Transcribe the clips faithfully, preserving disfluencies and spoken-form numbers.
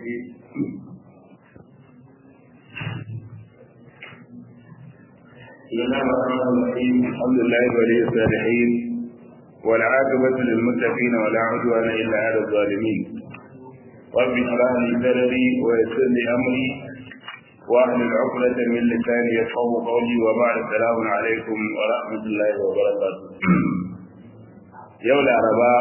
الرجيم بسم الله الرحمن الرحيم الحمد لله ولي الصالحين والعاقبة للمتقين ولا عدوان إلا على الظالمين رب اشرح لي صدري ويسر لي أمري واحلل عقدة من لساني يفقهوا قولي وبعد السلام عليكم ورحمة الله وبركاته يوم الأربعاء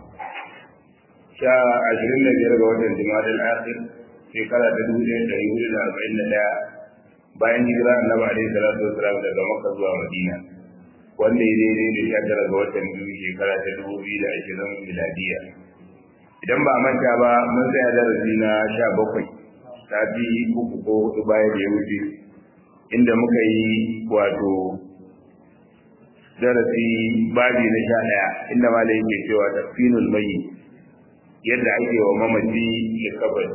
شاء عشرين بير وتر جماد الآخر في قرى تدوين تهيئ الأربعين لا bayan hijira annabi alaihi salatu wasalam daga Makka zuwa Madina wanda ya daidai da shekara ga watan biyu shekara ta dubu biyu da ashirin miladiya idan ba manta ba mun tsaya darasi na sha bakwai sati uku ko hudu bayan da ya wuce inda muka yi wato darasi babi na sha ɗaya inda malai yake cewa tafsinul mayyit yadda ake wa mamaci ya kabari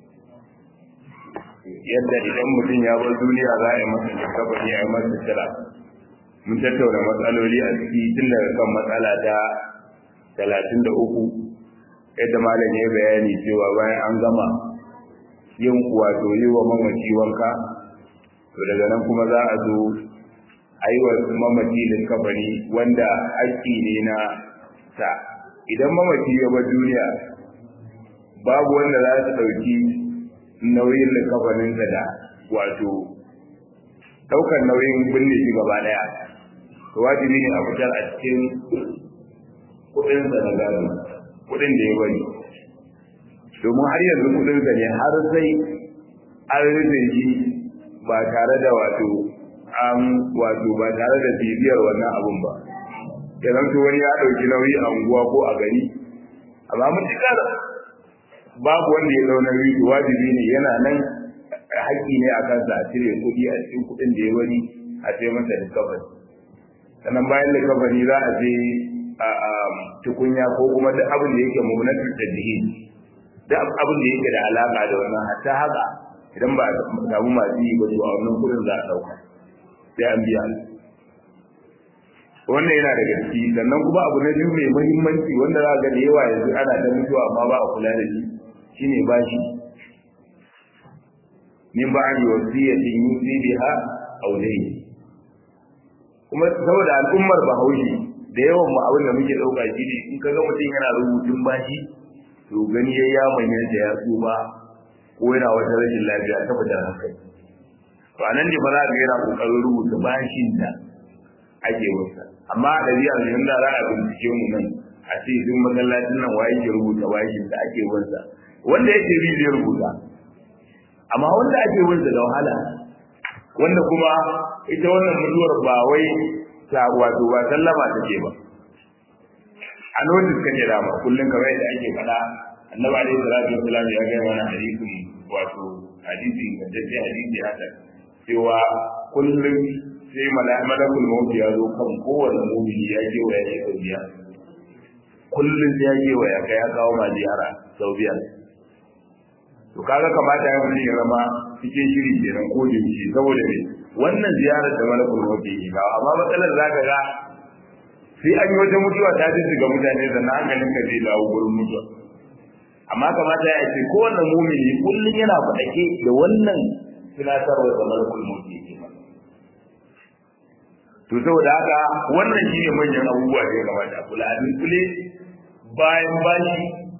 yadda idan mutum ya bar duniya za a yi masa kabari a yi masa tira mun tattauna matsaloli a ciki tun daga kan matsala ta talatin da uku yadda malam ya bayani cewa bayan an gama yin wato yi wa mamaci wanka to daga nan kuma za a zo a yi wa mamaci da kabari wanda haƙƙi ne na sa idan mamaci ya bar duniya babu wanda za su ɗauki nauyin likafaninsa da wato ɗaukar nauyin binne shi gaba ɗaya to wajibi ne a fitar a cikin kuɗinsa na gado kuɗin da ya bari domin har yanzu kuɗinsa ne har sai an rufe shi ba tare da wato an wato ba tare da bibiyar wannan abun ba kenan to wani ya ɗauki nauyi a unguwa ko a gari amma mun ci babu wanda ya zauna rido wajibi ne yana nan haƙƙi ne a kansa a cire kuɗi a cikin kuɗin da ya wani a ce masa da kafani sannan bayan da kafani za a je a tukunya ko kuma duk abin da yake mummunatul tadhihin duk abin da yake da alaka da wannan hatta haka idan ba samu masu yi ba to a wannan kuɗin za a ɗauka sai an biya wannan yana da gaske sannan kuma abu na biyu mai muhimmanci wanda za ga da yawa yanzu ana ta mutuwa amma ba a kula da shi shine bashi min ba'di wasiyatin yusi biha aw dayn kuma saboda al'ummar Bahaushe da yawan mu abin da muke dauka shi ne in kaga mutum yana rubutun bashi to gani yayi ya manyan da ya tsuba ko yana wata rashin lafiya ta fitar hankali to anan ne ba za ga yana kokarin rubuta bashin da ake wasa amma da biya ne da za a bincike mu nan a ce duk masallacin nan waye ke rubuta bashin da ake wasa wanda yake bi zai rubuta amma wanda ake wanda da wahala wanda kuma ita wannan mutuwar ba wai ta wato ba sallama take ba a notice kake da ma kullun kamar yadda ake faɗa annabi alaihi salatu wasallam ya ga wannan hadisin wato hadisi da take hadisi haka cewa kullun sai malakul maut ya zo kan kowanne mu'mini ya ke waya ya biya kullun sai ya ke waya kai ya kawo ma ziyara sau biyar to kaga kamata ya mutum ya zama cikin shiri kenan ko da shi saboda ne wannan ziyarar da malakul maut yi ba amma matsalar zaka ga sai an yi wata mutuwa ta ji ga mutane da na hankalin ka zai dawo gurin mutuwa amma kamata ya ce kowanne mu'mini kullun yana faɗake da wannan tunatarwa da malakul maut yi to saboda haka wannan shine manyan abubuwa da ya kamata kula a kule bayan bashi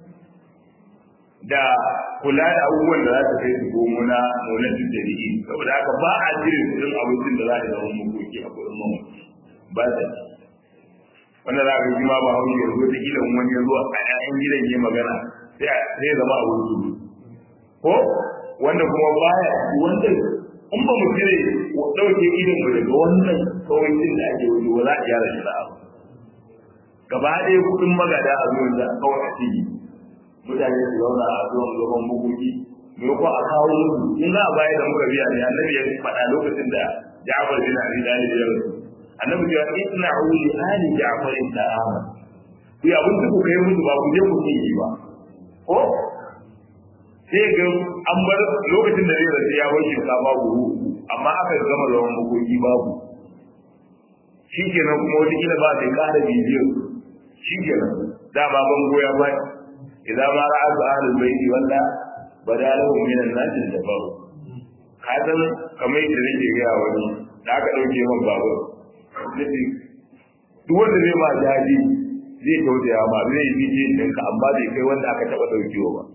da kula da abubuwan da za ta kai su gomo na maunatin jami'i saboda haka ba a jirin kudin abincin da za a zama makoki a kudin mamu ba ta ci wanda za ka ji ma ba haushi yanzu da kila wani ya zo a ƴaƴan gidan ya magana sai zama a wurin su ko wanda kuma baya wanda in ba mu cire ɗauke idon mu daga wannan kawancin da ake wani wala a gyara shi za'a gaba ɗaya kuɗin magada a zuwan da kawai a ciki mutane su zauna a zuwan gaban bukuki me ko a kawo musu in za a bayar da muka biya ne annabi ya faɗa lokacin da Ja'far bin Abi Talib ya rasu annabi ya ce isna'u li ali Ja'far ta'ama ku ya bunta ku kai musu ba ku je ku yi ba ko sai ga an bar lokacin da zai rasu ya bar shinkafa buhu amma aka gama zaman bukuki babu shi kenan kuma wata kila ba sai ƙara bibiyar shi kenan dama ban goya ba idan ma ra'a ahlul baiti walla badalahu minan nasi da babu ka san kamar yadda nake ga wani da aka dauke man babur duk wanda zai ma jaji zai tausaya ma zai yi jin ɗinka amma bai kai wanda aka taɓa ɗaukewa ba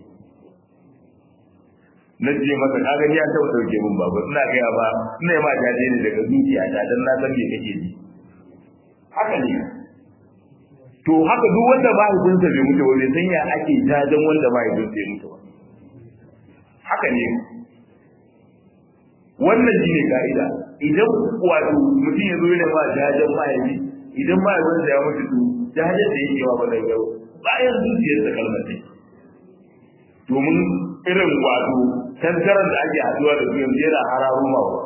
na ce masa ka gani ya taɓa ɗauke min ba ina gaya ba ina ma jaje ne daga zuciya ta dan na san me kake ji haka ne to haka duk wanda ba hujjinsa bai mutu ba bai san ya ake jajen wanda ba hujjinsa ya mutu ba haka ne wannan shi ne ka'ida idan wato mutum ya zo yana ba jajen mahaifi idan mahaifinsa ya mutu to jajen da yake wa ba zai yau bayan zuciyarsa kalmar ne domin irin wato tantaran da ake haduwa da su yanzu yana hararo ma wa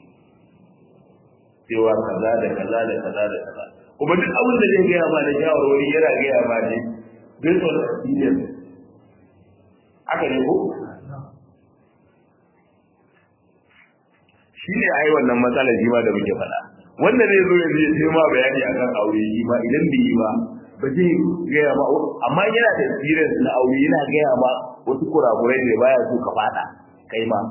cewa kaza da kaza da kaza da kaza kuma duk abin da zai gaya ma da shawarwari yana gaya ma ne based on experience haka ne ko shi ne ai wannan matsalar shi ma da muke faɗa wanda zai zo yanzu ya ce ma bayani akan aure shi ma idan bai yi ba ba zai gaya ma amma yana da experience na aure yana gaya ma wasu kurakurai ne baya so ka fada kai ma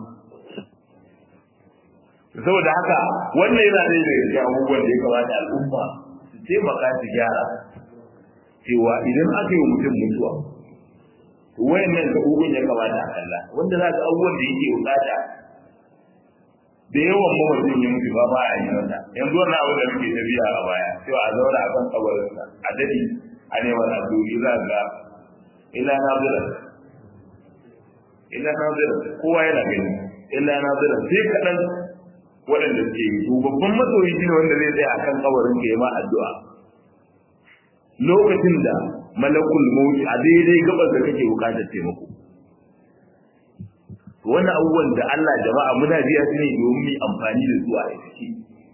saboda haka wannan yana da yake abubuwan da ya kamata al'umma su taimaka su gyara cewa idan aka yi mutum mutuwa wayannan abubuwan ya kamata a kalla wanda za ka abubuwan da yake bukata da yawan mamacin ya mutu ba ba a yi wata yanzu wannan abu da muke tafiya a baya cewa a zauna a kan kabarinsa a dadi a neman addu'o'i za ga ila nazira illa nazira kowa yana gani illa nazira sai kadan waɗanda suke yi to babban masoyi shine wanda zai tsaya akan kabarin ka yi ma addu'a lokacin da malakul maut a daidai gabar da kake bukatar taimako wannan abubuwan da Allah jama'a muna biya su ne domin mu amfani da su a ciki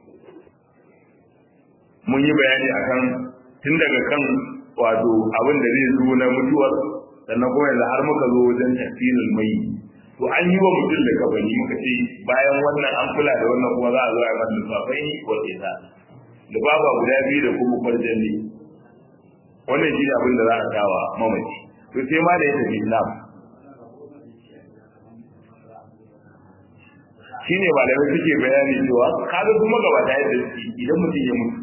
mun yi bayani akan tun daga kan wato abin da zai zo na mutuwar sannan kuma yanzu har muka zo wajen tafsirul mai to an yi wa mutum da kabari muka ce bayan wannan an kula da wannan kuma za a zo a yi masa lissafai ko tsesa da baba guda biyu da kuma farjalli wannan shi ne abin da za a kawa mamaci to sai ma da ya tafi islam shi ne malamai suke bayani cewa kaga kuma gaba da yadda suke idan mutum ya mutu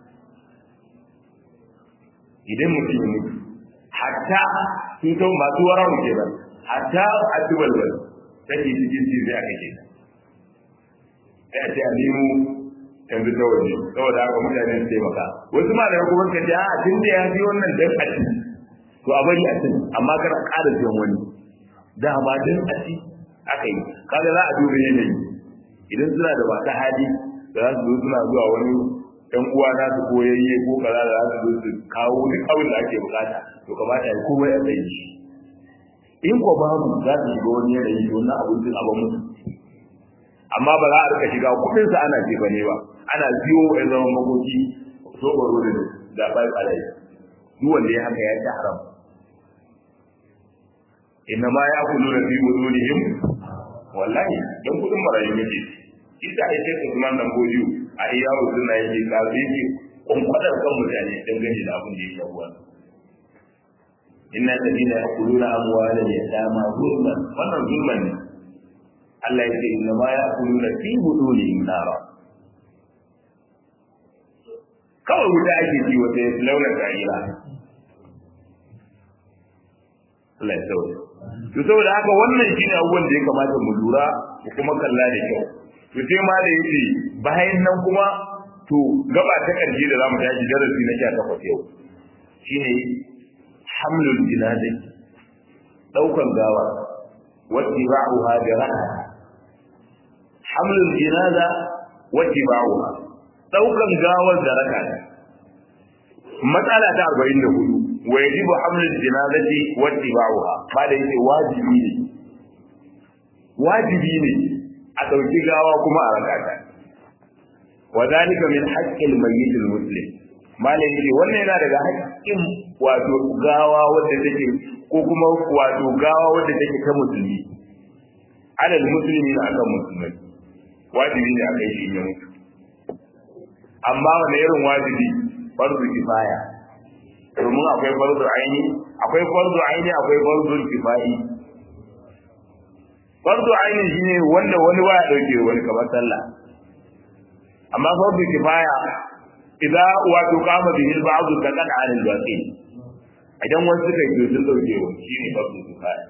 idan mutum ya mutu hatta sun kawo masu warawa ke nan hatta a tubalwal take cikin ci zai aka ke sai a ce a nemo yanzu ta waje saboda haka mutane su taimaka wasu ma da kuma ka ce a tun da ya fi wannan dan a ci to a bari a ci amma kar a ƙara siyan wani da ba dan a ci aka yi kaga za a duba yanayi idan suna da wata hali da za su zo suna zuwa wani ɗan uwa na su koyayye ko kaza da za su zo su kawo duk abin da ake bukata to kamata ya komai a tsaye shi in ko babu za su shiga wani yanayi to wannan abincin abin mutu amma ba za a rika shiga kuɗin sa ana jefa ne ba ana biyo ya zama makoki sobaro da da bai alai duk wanda ya haka ya ci haram inna ma ya'kuluna fi budunihim wallahi dan kudin marayu ne ita ai sai Usman dan Boju a iyawo suna yake kazi ki kun kwadar kan mutane dangane da abin da yake ruwa inna ladina ya'kuluna amwala yatama zulman wannan zulman ne Allah ya ce inna ma ya'kuluna fi budunihim nara kawai wuta ake ji wata launar ta'ira Allah ya sauke to saboda haka wannan shine abubuwan da ya kamata mu lura mu kuma kalla da kyau to sai ma da yace bayan nan kuma to gaba ta karshe da zamu tashi darasi na sha takwas yau shine hamlul jinaza daukan gawa wattiba'uha bi raha hamlul jinaza wattiba'uha daukan gawar da raka matsala ta arba'in da hudu wa yajibu hamlul janazati wattiba'uha ba da yake wajibi ne wajibi ne a dauki gawa kuma a rakata wa zalika min haqqil mayyit al muslim malai ne wannan yana daga haƙƙin wato gawa wanda take ko kuma wato gawa wanda take ta musulmi alal muslimi na akan musulmai wajibi ne a kai shi ya mutu amma wani irin wajibi farzu kifaya domin akwai farzu aini akwai farzu aini akwai farzu kifai fardu aini shine wanda wani waya dauke wani kamar sallah amma fardu kifaya idan wato kama bihi ba'd kadan an al-baqi idan wani suka yi sun dauke wani shine fardu kifaya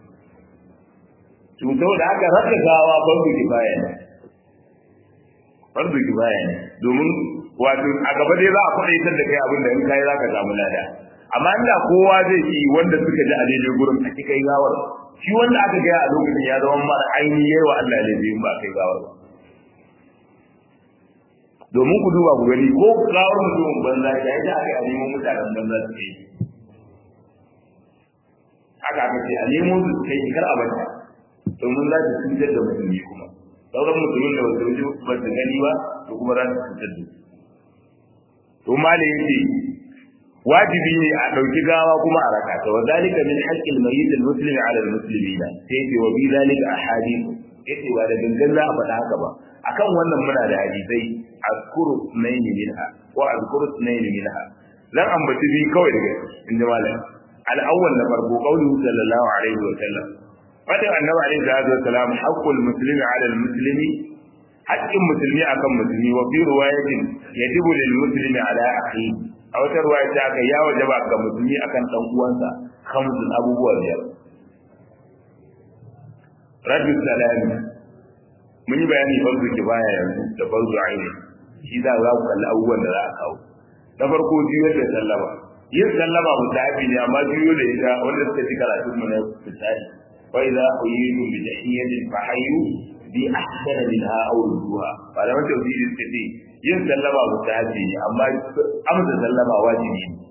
to da haka raka gawa fardu kifaya ne fardu kifaya ne domin wato a gaba dai za a faɗaitar da kai abin da in kai zaka samu lada amma inda kowa zai yi wanda suka ji a daidai gurin a cikin gawar shi wanda aka gaya a lokacin ya zama mara aini yayi wa Allah ne zai ba kai gawar ba domin ku duba ku gani ko gawar mutum banza ya yi aka a neman mutanen banza su kai haka aka ce a nemo su kai kar a bata domin za su cutar da mutum kuma sauran mutumin da wasu wajen ba su gani ba to kuma za su cutar da to mali yake wajibi ne a dauki gawa kuma a raka ta wadalika min haqqil mayyit al muslim ala al muslimina sai ce wa bi zalika ahadith yace ba da dangan za a faɗa haka ba akan wannan muna da hadisai azkuru nayn minha wa azkuru nayn minha lan ambaci bi kawai daga inda malam al awwal na farko qauluhu sallallahu alaihi wa sallam fadin annabi alaihi salatu wa salam haqqul muslimi ala al muslimi haqqin muslimi akan muslimi wa fi riwayatin yajibu lil muslimi ala akhihi a wata ruwaya ta aka ya wajaba ga musulmi akan dan uwansa khamsun abubuwa biyar raddu salami mun yi bayani farzu kifaya yanzu da farzu aini shi za za ku kalli abubuwan da za a kawo na farko jiyo da sallama yin sallama mutafi ne amma jiyo da ita wanda suka ji karatun mu na fitari fa idza uyidu bi tahiyyatin fa hayyu bi ahsana minha aw rudduha fa da wata ujidu suka ce yin sallama mutafi ne amma amsa sallama wajibi ne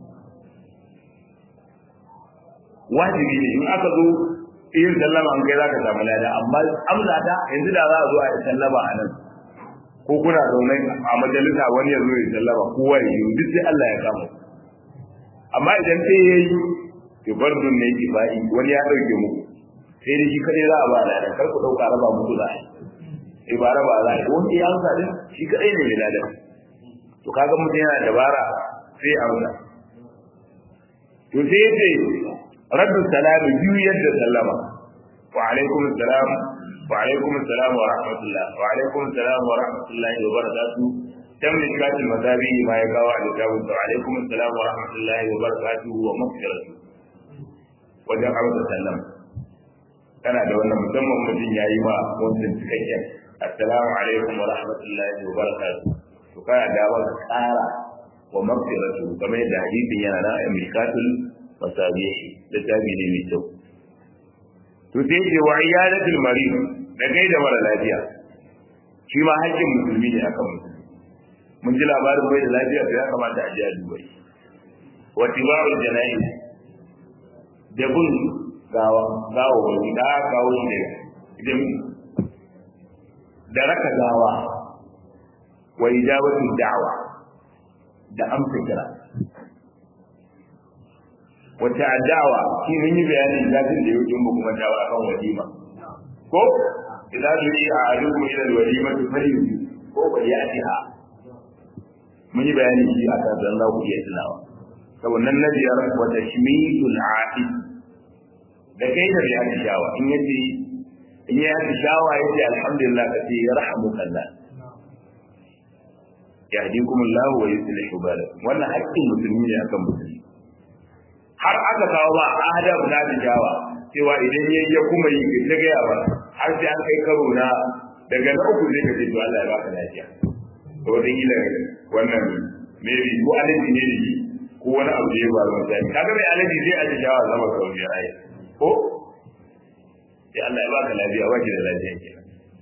wajibi ne in aka zo yin sallama an kai zaka samu lada amma amsa ta yanzu da za a zo a yi sallama a nan ko kuna zaune a majalisa wani ya zo ya sallama kowa ya yi duk sai Allah ya kama amma idan sai yayi to bardun ne kifayi wani ya dauke muku sai da shi kadai za a ba lada kar ku dauka raba muku da ai ba raba za a wani ya amsa din shi kadai ne mai lada to kaga mutum yana dabara sai amsa to sai yace raddu salam biyu yadda sallama wa alaikum assalam wa alaikum assalam wa rahmatullah wa alaikum assalam wa rahmatullahi wa barakatuh tamlik katil madabi ma ya kawo a littafin wa alaikum assalam wa rahmatullahi wa barakatuh wa maghfiratuh wajen amsa sallama kana da wannan musamman mutum yayi ma wannan cikakken assalamu alaikum wa rahmatullahi wa barakatuh to kana da wata tsara wa maghfiratuh kamar da hadisin yana na mikatul masabihi da tabi ne mai kyau to sai ce wa iyadatul marid da gaida mara lafiya shi ma haƙƙin musulmi ne akan musulmi mun ji labarin bai da lafiya to ya kamata a ji a duba shi wa tibarul jana'iz da bin gawa gawa wani da gawo ne idan da raka gawa wa ijabatul da'wa da amsa kira wata adawa shi mun yi bayanin zafin da yake mu kuma dawa kan walima ko idan duri a alukum ila alwalima tufaliyu ko waliyatiha mun yi bayani shi a kan dan ku iya tunawa saboda nan nabiyar wa tashmitul aqid da kai da ya shawa in yace in ya shawa yace alhamdulillah kace yarhamukallah yahdikumullahu wa yuslihu balakum wannan haƙƙin musulmi ne akan musulmi har aka kawo ba adab na tijawa cewa idan yayi ya kuma yi ta ga ya ba har sai an kai karo na daga na uku zai kace to Allah ya baka lafiya to dan yi wannan maybe ko alaji ne ne ko wani abu da ya ba ruwa sai kaga mai alaji zai a tijawa zama kawai ya ai ko sai Allah ya baka lafiya wace da lafiya ke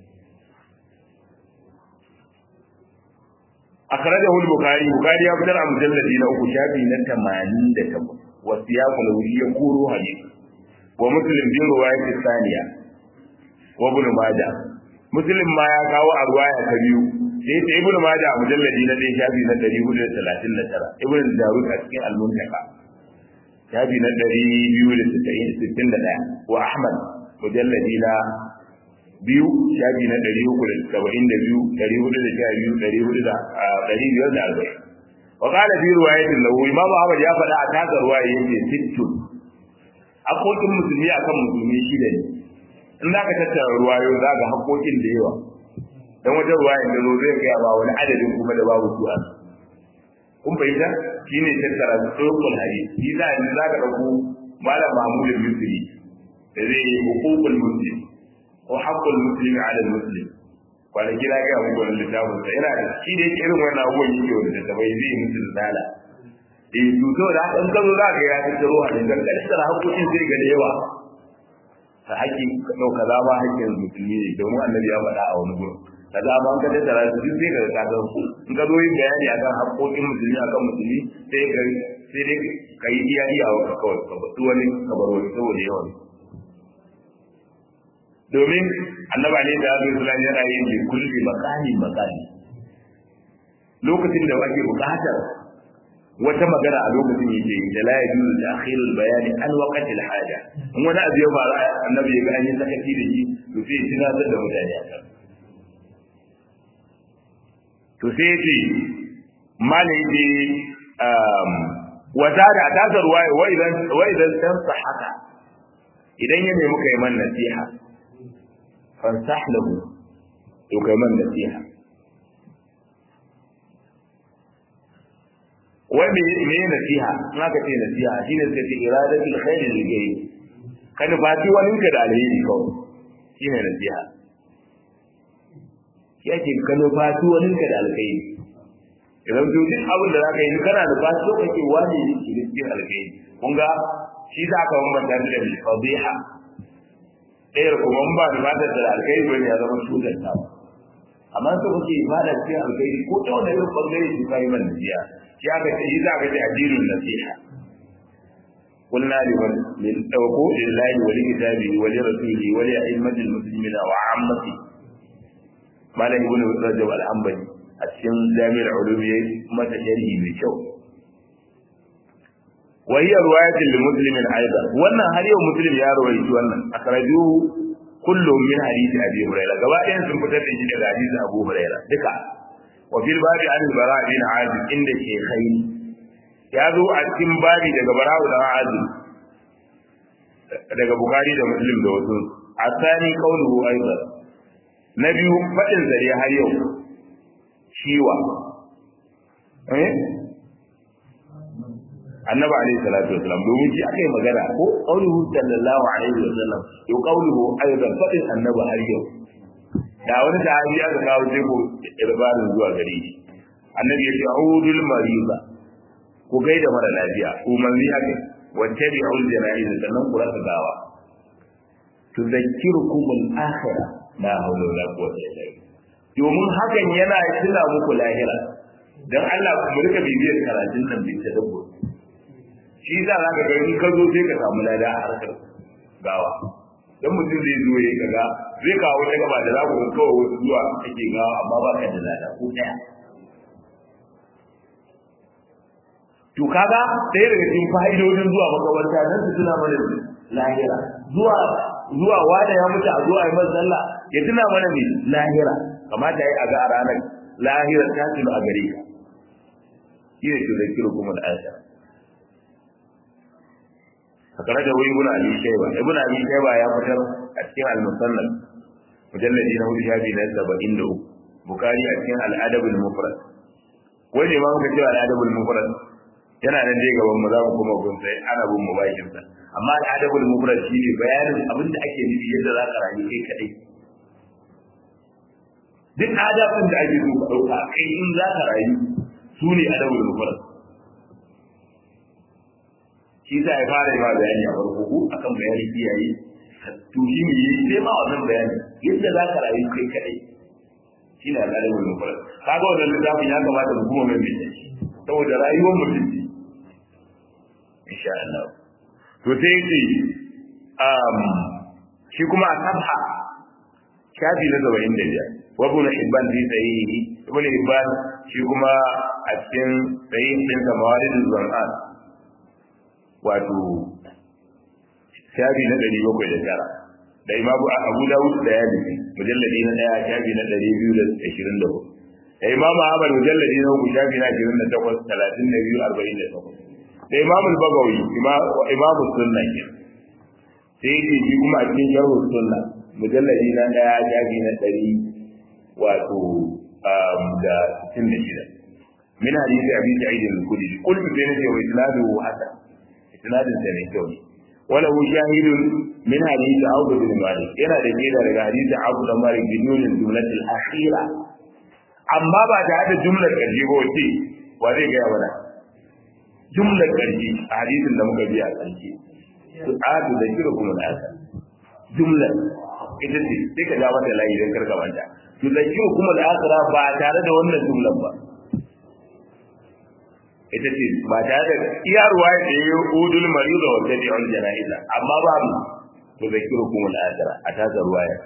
akhrajahu al-bukhari bukhari ya fitar a mujalladi na uku shafi na tamanin da takwas والسياق الذي يقول حديث ومسلم في رواية الثانية وابن ماجه مسلم ما يقاو الرواية كبير sai ta ibnu majah mujalladi na dai shafi na ɗari hudu da talatin da tara ibnu jarud a cikin al-muntaka shafi na ɗari biyu da sittin da ɗaya wa ahmad mujalladi na biyu shafi na ɗari uku da saba'in da biyu ɗari hudu da sha biyu ɗari hudu da ɗari biyar da arba'in wa qala fi riwayatin lahu imam ahmad ya faɗa a taka ruwaya yace sittun akokin musulmi akan musulmi shida ne in za ka tattara ruwayo za ga haƙoƙin da yawa dan wajen ruwayan da zo zai ga ba wani adadin kuma da babu su a kun fahimta shine tattara tsokul hadisi shi za a za ka dauko malam Mahmud al-Misri da zai yi hukukul muslim ko haqqul muslim ala al-muslim wanda kira ga mu wannan littafin sa yana da shi da yake irin wannan abubuwan yake wanda da bai zai musu dala eh to to da an kazo za ka ya tattaro hadisi dan tattara haƙoƙin sai ga da yawa ta haƙi ɗau kaza ba haƙƙin musulmi ne domin annabi ya faɗa a wani gurin kaza ba an ka tattara su duk sai ka ga ka in ka zo yin bayani akan haƙƙoƙin musulmi akan musulmi sai ka sai dai ka yi iya iya wa kawai ka batu wani ka bar wani saboda yawan domin annaba ne da Abu Sulaiman yana yin bi kulli makani makani lokacin da ake buƙatar wata magana a lokacin yake da la yajuzu ta'khir al-bayan an waqti al-haja in wani abu ya fara annabi ya ga an yi sakaci da shi to sai tunatar da mutane akan to sai ce malai dai um wata da tasar wai wai idan wai idan tansaha idan ya nemi kai man nasiha fansah lahu to kai man nasiha wai me ne nasiha in aka ce nasiha shine sai ce iradatul khair lil ghayr kan fati wani ka da alheri kawai shine nasiha yake kan fati wani ka da alheri idan to duk abin da zaka yi kana da fati so kake wani ne ki cikin alheri kun ga shi za ka bambanta da fadiha ɗayar kuma ba da ba da alheri bane ya zama shuganta amma so kake ibada cikin alheri ko ta wani irin bangare ki kai man nasiha shi aka ce yi za ka ce addinin nasiha qulna liman lil tawqu lillahi wa likitabihi wa li rasulihi wa li a'immatil muslimina wa 'ammati malam ibn rajab al-hanbali a cikin jami'ul ulum yayi mata sharhi mai kyau wa hiya riwayatul lil muslimin aidan wannan har yau muslim ya rawaito wannan akrajuhu kullum min hadisi abi hurairah gaba ɗayan sun fitar da shi daga hadisi abu hurairah duka وفي الباب عن البراء بن عازب عند الشيخين يازو a cikin babi daga bara'u da azib daga bukhari da muslim da wasu asani qawluhu aidan nabiyu fadin zariya har yau shiwa eh annabi alayhi salatu wasalam domin shi akai magana ko qawluhu sallallahu alaihi wasallam yau qawluhu aidan fadin annabi har yau da wani sahabi aka kawo sai ko irbarin zuwa gare shi annabi ya ce audul mariza ku gaida mara lafiya umarni aka wattabi'ul janaiz sannan ku rasa gawa tudhakkirukum al-akhirah la hawla wala quwwata illa billah domin hakan yana tuna muku lahira dan Allah ku rika bibiyar karatun nan bin tadabbur shi za ka ga in ka zo sai ka samu lada a harkar gawa dan mutum zai zo ya kaga zai kawo ta gaba da zaku kawo wasu zuwa kake gawa amma ba ka da lada ko daya to kaga sai daga cikin fa'idodin zuwa makabarta nan su tuna mana lahira zuwa zuwa wanda ya mutu a zuwa yi masa sallah ya tuna mana ne lahira kamata yayi a ga a ranar lahira ta tuna a gare ka shi ne tuzakiru kuma al'asha fakara da wai ibn abi shayba ibn abi shayba ya fitar a cikin al-musannaf mujalladi na hudu shafi na saba'in da uku bukari a cikin al-adab al-mufrad wai ne ma muka ce al-adab al-mufrad yana nan dai gaban mu za mu kuma gun sai ana bin mu bakin sa amma al-adab al-mufrad shine bayanin abin da ake nufi yadda za ka rayu kai kadai duk adabin da ake so ka dauka kai in za ka rayu su ne adab al-mufrad shi za ya fara yi ma bayani a farko ko akan bayani iyaye to shi ne yayi sai ma wannan bayani yadda za ka rayu kai kadai shi ne al'adar mu fara kaga wannan littafin ya kamata mu kuma mai bincike saboda rayuwar mutum ce insha Allah to sai ce um shi kuma a sabha shafi na saba'in da biyar wa ibn hibban fi sahihi ibn hibban shi kuma a cikin sahihin din sa mawaridul zam'an wato shafi na ɗari bakwai da tara da imamu abu dawud da ya nufi mujalladi na ɗaya shafi na ɗari biyu da ashirin da hudu da imamu ahmad mujalladi na uku shafi na ashirin da takwas talatin da biyu arba'in da takwas da imamu bagawi imamu sunna ke sai yake shi kuma a cikin sharhu sunna mujalladi na daya jabi na ɗari wato da sittin da shida min hadisi abi sa'id al-khudri qul bi bayyana wa isnaduhu hasan isnadin sa ne kyau ne wala hu shahidun min hadisi Abu bin Malik yana da shaida daga hadisi Abu bin Malik bidun jumlat al-akhira amma ba da hada jumlar karshe ba wace wa zai ga mana jumlar karshe a hadisin da muka bi a karshe su adu da kira kuma da aka jumlar ita ce sai ka ga mata layi dan karka manta to da kira kuma da akhira ba tare da wannan jumlar ba ita ce ba tare da iya ruwaya da ya udul marido wa tabi'ul janaiza amma babu to da kira kuma da akhira a tasa ruwaya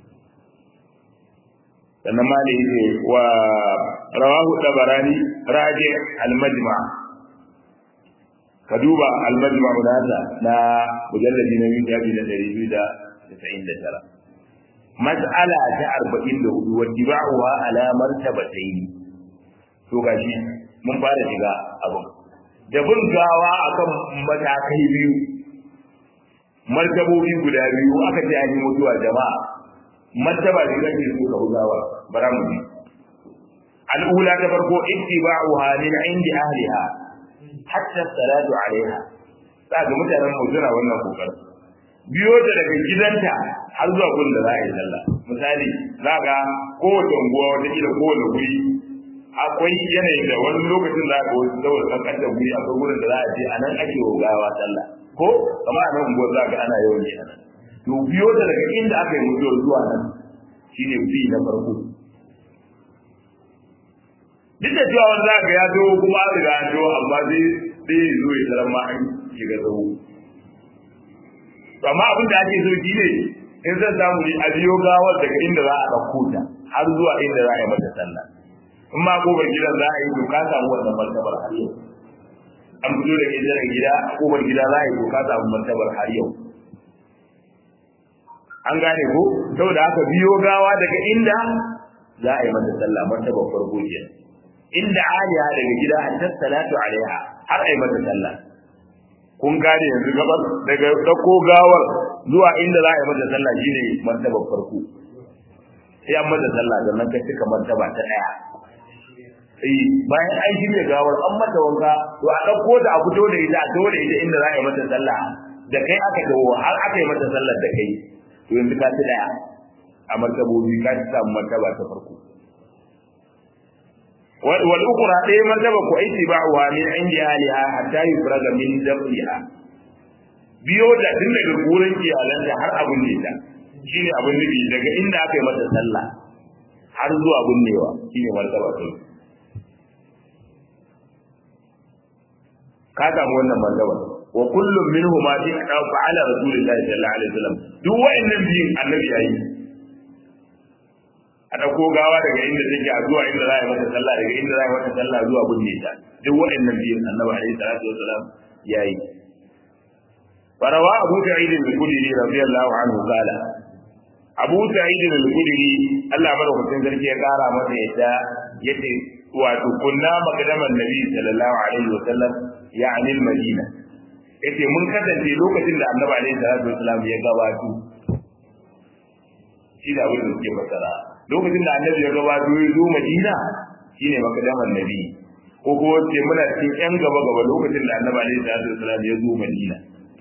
sannan ma da yake wa rawahu tabarani raji al-majma' ka duba al-majma' nasa na mujalladi na biyu jabi na ɗari biyu da tasa'in da tara mas'ala ta arba'in da hudu wa tibauha ala martabatayn to gashi mun fara shiga abin da bin gawa akan matakai biyu martabobi guda biyu aka ce an yi mutuwa jama'a martaba da kake so ka bugawa bara mu ji al'ula ta farko ittiba'uha min indi ahliha hatta salatu alaiha kaga mutanen mu suna wannan kokarin biyo ta daga gidanta har zuwa gurin da za a yi sallah misali zaka kowace unguwa wata kila kowace guri akwai yanayin da wani lokacin za ka wasu saboda kankan da guri akwai gurin da za a je a nan ake gawa sallah ko kamar a nan unguwar za ka ana yawan yi a nan to biyo da daga inda aka yi mutuwar zuwa nan shine bi na farko duk da cewa wanda aka ya zo kuma an riga an zo amma zai zai zo ya tarar ma an shiga zaho amma abin da ake so shi ne in zan samu ne a biyo gawar daga inda za a ɗauko ta har zuwa inda za a yi mata sallah in ma gobar gidan za a yi to ka samu wannan martabar har yau an fito da gidan gida gobar gida za a yi to ka samu martabar har yau an gane ko saboda haka biyo gawa daga inda za a yi mata sallah martabar farko ke inda aliya daga gida an tassalatu alaiha har a yi mata sallah kun gane yanzu gabar daga dauko gawar zuwa inda za a yi mata sallah shine martabar farko sai an mata sallah sannan ka cika martaba ta daya eh bayan an shirya gawar an mata wanka to a dauko da a fito da ita a tawo da ita inda za a yi mata sallah da kai aka dawo har aka yi mata sallar da kai to yanzu ka ci daya a martabobi ka ci samu martaba ta farko wal ukhra dai martaba ko aiti ba'uha min indi aliha hatta yufraga min dafiha biyo da tun daga gurin iyalanta har abun ne ta shine abun nufi daga inda aka yi mata sallah har zuwa bunnewa shine martaba ta ka samu wannan martaba wa kullum minhuma fi fa'ala rasulullahi sallallahu alaihi wasallam duk wa'annan biyun annabi yayi a dauko gawa daga inda take a zuwa inda za a yi mata sallah daga inda za a yi mata sallah zuwa bunne ta duk wa'annan biyun annabi alaihi salatu wasallam yayi farawa abu sa'id al-khudri radiyallahu anhu qala abu sa'id al-khudri Allah madaukakin sarki ya kara masa yadda yace wato kunna makadaman nabi sallallahu alaihi wasallam ya'ni al-madina yace mun kasance lokacin da annabi alaihi salatu wasallam ya gabato shi da abin da suke fasara lokacin da annabi ya gabato ya zo madina shine makadaman nabi ko ko ce muna cikin yan gaba gaba lokacin da annabi alaihi salatu wasallam ya zo madina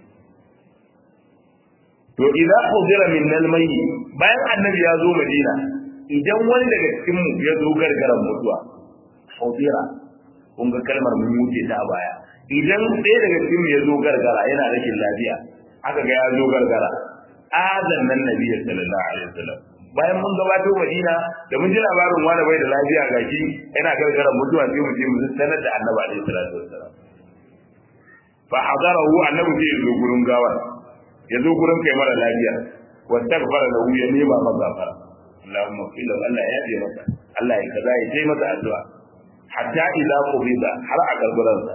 to idan hudira min al-mayyi bayan annabi ya zo madina idan wani daga cikin mu ya zo gargaran mutuwa hudira kun ga kalmar mun wuce ta baya idan ɗaya daga cikin ya zo gargara yana rashin lafiya aka ga ya zo gargara azan nan nabi sallallahu alaihi wasallam bayan mun gabato madina da mun ji labarin wani bai da lafiya gashi yana gargara mutuwa sai mu je mu sanar da annabi alaihi salatu wasallam fa hadarahu annabi sai zo gurin gawar ya zo gurin kai mara lafiya wa tagfara lahu ya nema magafara Allahumma qila Allah ya yi masa Allah ya kaza ya yi masa addu'a hatta idza qubida har a garguransa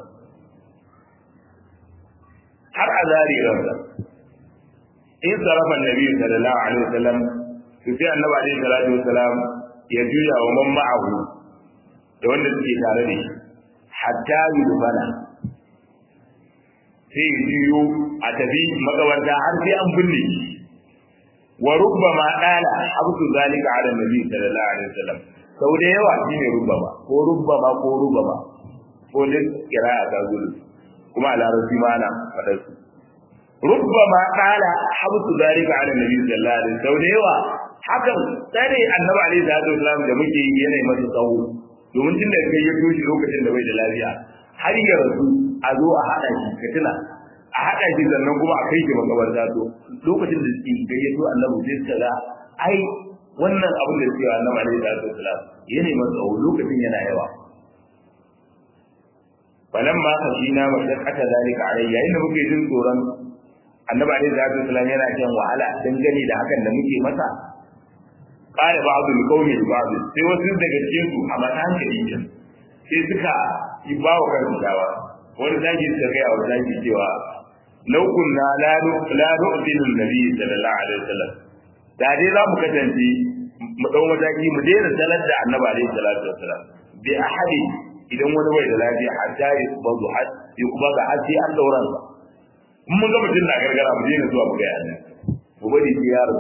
har a zari ransa in sarafa annabi sallallahu alaihi wasallam sai annabi alaihi salatu wasallam ya juya wa man ma'ahu da wanda suke tare da shi hatta yudfana sai juyo a tafi makabarta har sai an binne wa rubbama qala abdu zalika ala nabi sallallahu alaihi wasallam sau da yawa shine rubbama ko rubbama ko rubbama ko duk kira'a ta gudu kuma a larabci ma ana fadar su rubbama qala abdu zalika ala nabi sallallahu alaihi wasallam sau da yawa hakan sai annabi alaihi salatu wasallam da muke yi yana masa tsawo domin tunda kai ya toshi lokacin da bai da lafiya har ya rasu a zo a hada shi ka tuna a hada shi sannan kuma a kai shi makabarta to lokacin da suke gayyato annabi sai suka ga ai wannan abin da suke annabi alaihi salatu wasallam yana masa tsawo lokacin yana yawa falamma khashina wa shaqata zalika alayya inda muke jin tsoron annabi alaihi salatu wasallam yana jin wahala dangane da hakan da muke masa qala ba'dul qawmi li ba'd sai wasu daga cikin su a matan kadijan sai suka yi bawo kan dawa wani zaki suka ga wa zaki cewa law kunna la la nu'dinu nabi sallallahu alaihi wasallam da dai za mu kasance mu dau mataki mu daina salar da annabi alaihi salatu wasallam bi ahadi idan wani bai da lafiya hatta ya bazu har ya kuma ga har sai an dauran sa mun ga mutun na gargara mu daina zuwa mu ga yana mu bari ki yaro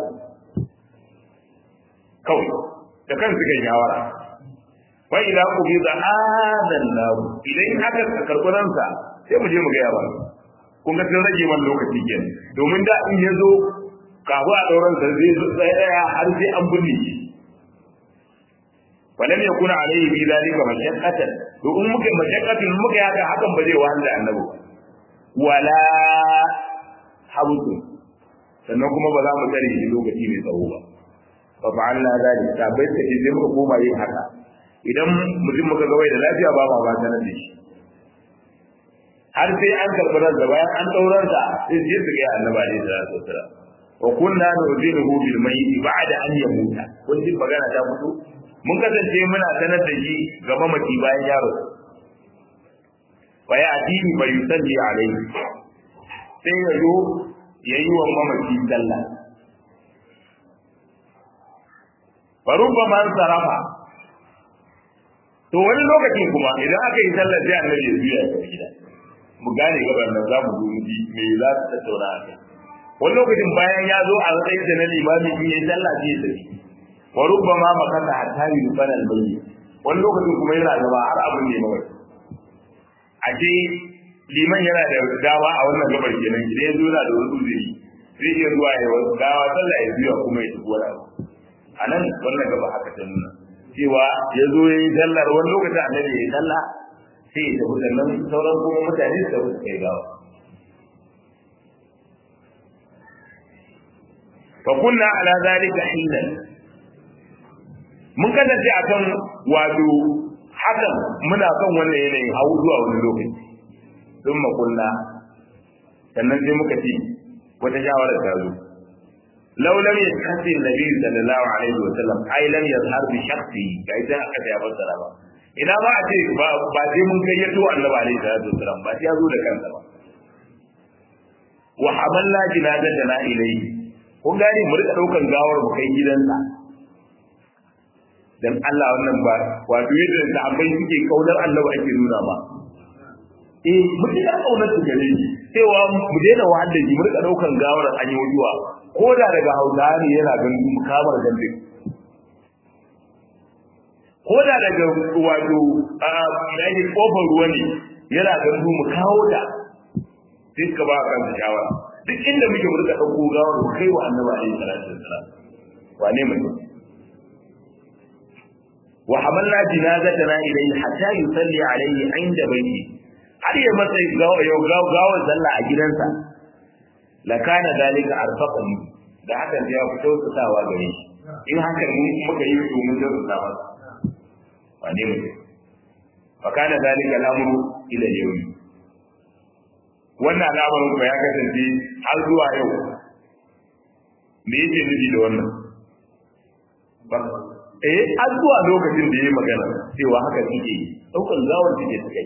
kawai da kan suka yi shawara wa ila ku bi da adan lahu idan aka karburan sa sai mu je mu ga yawa kun ga sun rage man lokaci kenan domin da in yazo kafu a dauran sa zai zo sai daya har sai an binne shi walam yakuna alayhi bi zalika mashaqqatan to in muke mashaqqatin muke haka hakan ba zai wahala annabi wala habutu sannan kuma ba za mu tsare shi lokaci mai tsawo ba fa fa'alna zalika tabai ta ce muka koma yin haka idan mutum muka ga bai da lafiya ba ma ba sanar da shi har sai an karɓi ransa bayan an ɗaurar sa sai sai su ga annabi alaihi salatu wasalam wa kunna nuzinuhu bil mayyit ba'da an yamuta kun ji magana ta fito mun kasance muna sanar da shi ga mamaci bayan yaro wa ya atini fa yusalli alaihi sai ya zo yayi wa mamaci sallah farubba man sarafa to wani lokacin kuma idan aka yi sallar sai annabi ya juya ya gida mu gane gaban nan za mu zo ji me za ta tattauna a kai wani lokacin bayan ya zo a matsayin da na limami in yi sallah sai ya tafi wa rubbama makata hatta yufana al-bayt wani lokacin kuma yana gaba har abin ne mawai a ce liman yana da dawa a wannan gabar kenan idan ya zo da wani uzuri zai iya zuwa ya wasu dawa sallah ya juya kuma ya tafi wani abu a nan wannan gaba haka ta nuna cewa ya zo ya yi sallar wani lokacin annabi ya yi sallah sai ya tafi sannan sauran kuma mutane su tafi su kai gawa fa kunna ala zalika hinan mun kasance akan wato hakan muna kan wannan yanayin har zuwa wani lokaci sun makulla sannan sai muka ce wata shawara ta zo law lam yashhadi nabi sallallahu alaihi wasallam ai lam yazhar bi shakhsi ga ita aka ta fassara ba ina ba a ce ba ba sai mun gayyato annabi alaihi salatu wasallam ba sai ya zo da kansa ba wa hamalna jinazatana ilayhi kun gani mu rika daukan gawar mu kai gidansa dan Allah wannan ba wato yadda da abai suke kaunar Allah ake nuna ba eh mutum da kaunar su gare shi cewa mu daina wahanda ji mu rika daukan gawar an yi wujuwa ko da daga Hausa ne yana ganin mu kamar gambe ko da daga wato a yayin kofar ruwa ne yana ganin mu kawo da sai ka ba kan shawara duk inda muke mu rika dauko gawar mu kai wa Annabi alaihi salatu wassalam wane mu وحملنا جنازتنا إليه حتى يصلي عليه عند بيته هل يمسي غاو غاو غاو صلى a gidansa lakana dalika arfaqani da haka sai ya fito tsawa gare shi in haka mun muka yi to mun zama tsawa wane mu fa kana dalika al'amru ila yawm wannan al'amarin ko ya kasance har zuwa yau me yake nufi da wannan eh an zuwa lokacin da yayi magana cewa haka kike daukan gawar kike sukai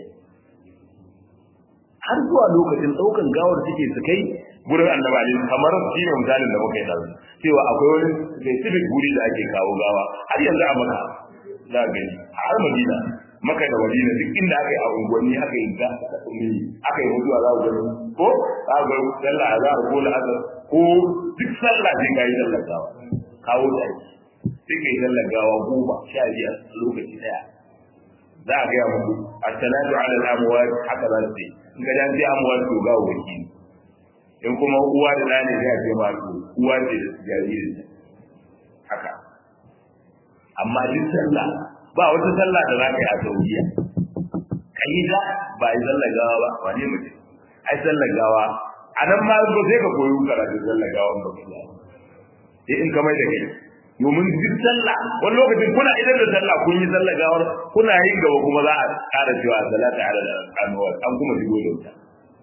har zuwa lokacin daukan gawar kike sukai gurin Annabi Ali kamar shi ne misalin da muka yi dazu cewa akwai wani specific guri da ake kawo gawa har yanzu a Makka za ga ni har Madina Makka da Madina duk inda aka yi a unguwanni aka yi ga aka yi mutuwa za ku gani ko za ku ga sallah azhar ko al'asr ko duk sallah sai kai sallar gawa kawo da aiki sai kai sallar gawa goma sha biyar lokaci daya za a ga muku as-salatu ala al-amwat haka za su in ga dan sai amwat to ga waki in kuma uwa da ɗa ne sai a ce ma to uwa ce da jaririn haka amma duk sallah ba wata sallah da za ka yi a Saudiya kai da ba yi sallar gawa ba wane mutum ai sallar gawa a nan ma zo sai ka koyi karatu sallar gawa ba ku sai in ka mai da kai domin duk sallah wani lokacin kuna idan da sallah kun yi sallar gawar kuna yin gaba kuma za a ƙara cewa salatu ala al-anwar an kuma shigo da wuta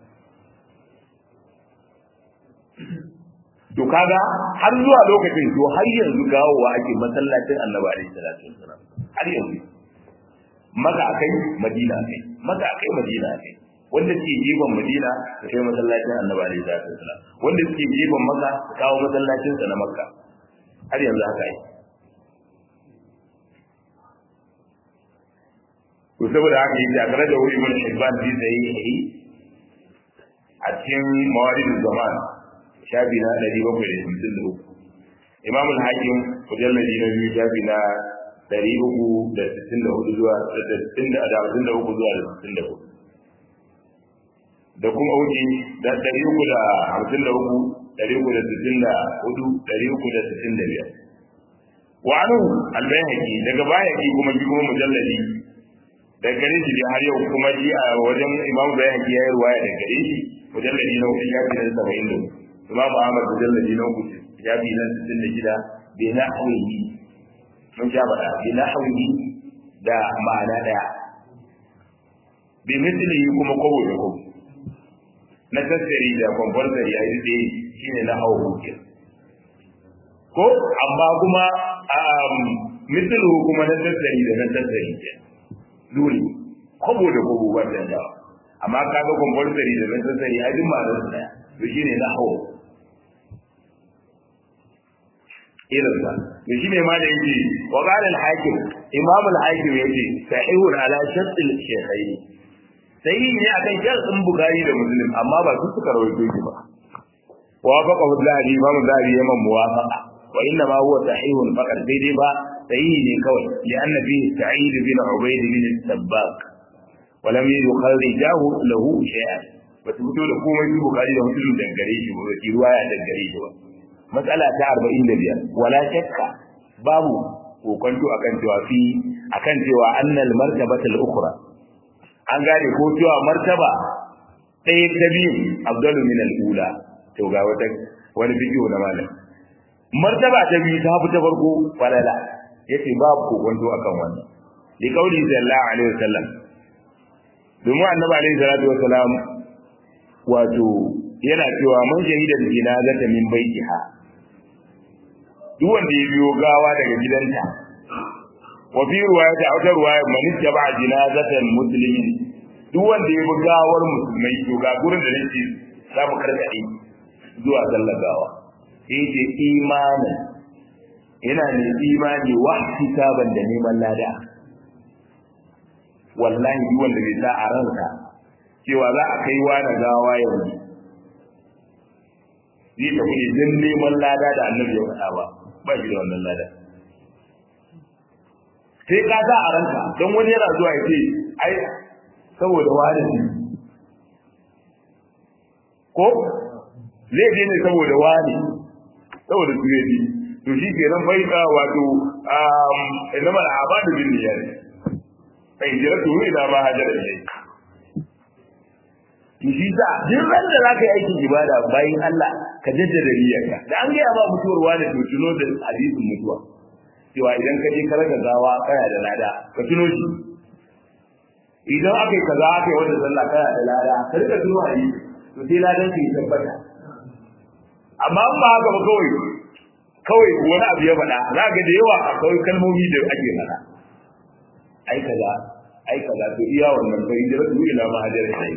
to kaga har zuwa lokacin to har yanzu gawowa ake masallacin Annabi alaihi salatu wasallam har yanzu maka akai Madina akai maka akai Madina akai wanda ke gefen Madina da kai masallacin Annabi alaihi salatu wasallam wanda ke gefen Makka kawo masallacin sa na Makka har yanzu haka yi to saboda haka yi da kare da wuri mun Hibban bi sai yi a cikin mawaridul zaman shafi na ɗari bakwai da hamsin da uku Imam al-Hakim mujalladi na biyu shafi na ɗari uku da sittin da hudu zuwa da sittin da hamsin da uku zuwa da sittin da hudu da kuma wuce da ɗari uku da hamsin da uku ɗari uku da sittin da hudu ɗari uku da sittin da biyar wa anu al-Bayhaqi daga Bayhaqi kuma bi kuma mujalladi daga gare shi har yau kuma ji a wajen Imam Bayhaqi ya yi ruwaya daga gare shi mujalladi na hudu shafi na saba'in da hudu Imam Ahmad mujalladi na hudu shafi na sittin da shida bi nahwihi mun ja bada bi nahwihi da ma'ana daya bi mislihi kuma kobo da kobo na tasiri da compulsory ya yi dai shine na hawo ke ko amma kuma mislu kuma na tasiri da na tasiri ke dole kobo da kobo wannan da amma kaga compulsory da na tasiri ai duk ma'anar su daya to shine na hawo irin sa to shine ma da yake wa qala al-hakim imam al-hakim yace sahihun ala shart al-shaykhain sai ne akan shartin Bukhari da Muslim amma ba su suka rawaito shi ba wa faqa Bukhari imam Bukhari yaman muwafaqa wa inna ma huwa sahihun faqad daidai ba sahihi ne kawai li anna fihi Sa'id bin Ubayd bin al-Sabbaq wa lam yukharrijahu lahu shay'an ba su fito da komai su Bukhari da Muslim dangare shi ba ki ruwaya dangare shi ba matsala ta arba'in da biyar wala shakka babu kokonto akan cewa fi akan cewa annal martabatul ukhra an gane ko cewa martaba ɗaya ta biyu afdalu min al-ula to ga wata wani bidiyo na malam martaba ta biyu ta fi ta farko falala yace babu kokonto akan wannan li qauli sallallahu alaihi wasallam domin annabi alaihi salatu wasalam wato yana cewa man shahida jinazata min baitiha duk wanda ya biyo gawa daga gidanta wa fi riwayati aw riwaya man ittaba jinazatan muslimin duk wanda ya bi gawar musulmai to ga gurin da nake za mu karkade zuwa sallar gawa sai ce imani yana ne imani wa hisaban da neman lada wallahi duk wanda bai sa a ranka cewa za a kai wa na gawa yanzu zai tafi ne don neman lada da annabi ya faɗa ba ba shi da wannan lada sai ka sa a ranka don wani yana zuwa ya ce ai saboda wani ne ko zai je ne saboda wani saboda su yaji to shi ke nan bai ka wato inama al'abadu bin niyyar fa hijratu ila ma hajara ilayhi to shi sa duk ran da zaka yi aikin ibada bayin Allah ka jaddada niyyarka da an ga ba mutuwar wani to tuno da hadisin mutuwa cewa idan ka je ka raga gawa kana da lada ka tuno shi idan aka yi kaza aka yi wata sallah kana da lada ka rika tuno hadisi to sai ladan ki tabbata amma in ba haka ba kawai kawai wani abu ya faɗa za ga da yawa akwai kalmomi da ake faɗa ai kaza ai kaza to iya wannan fa hijratu ila ma hajara sai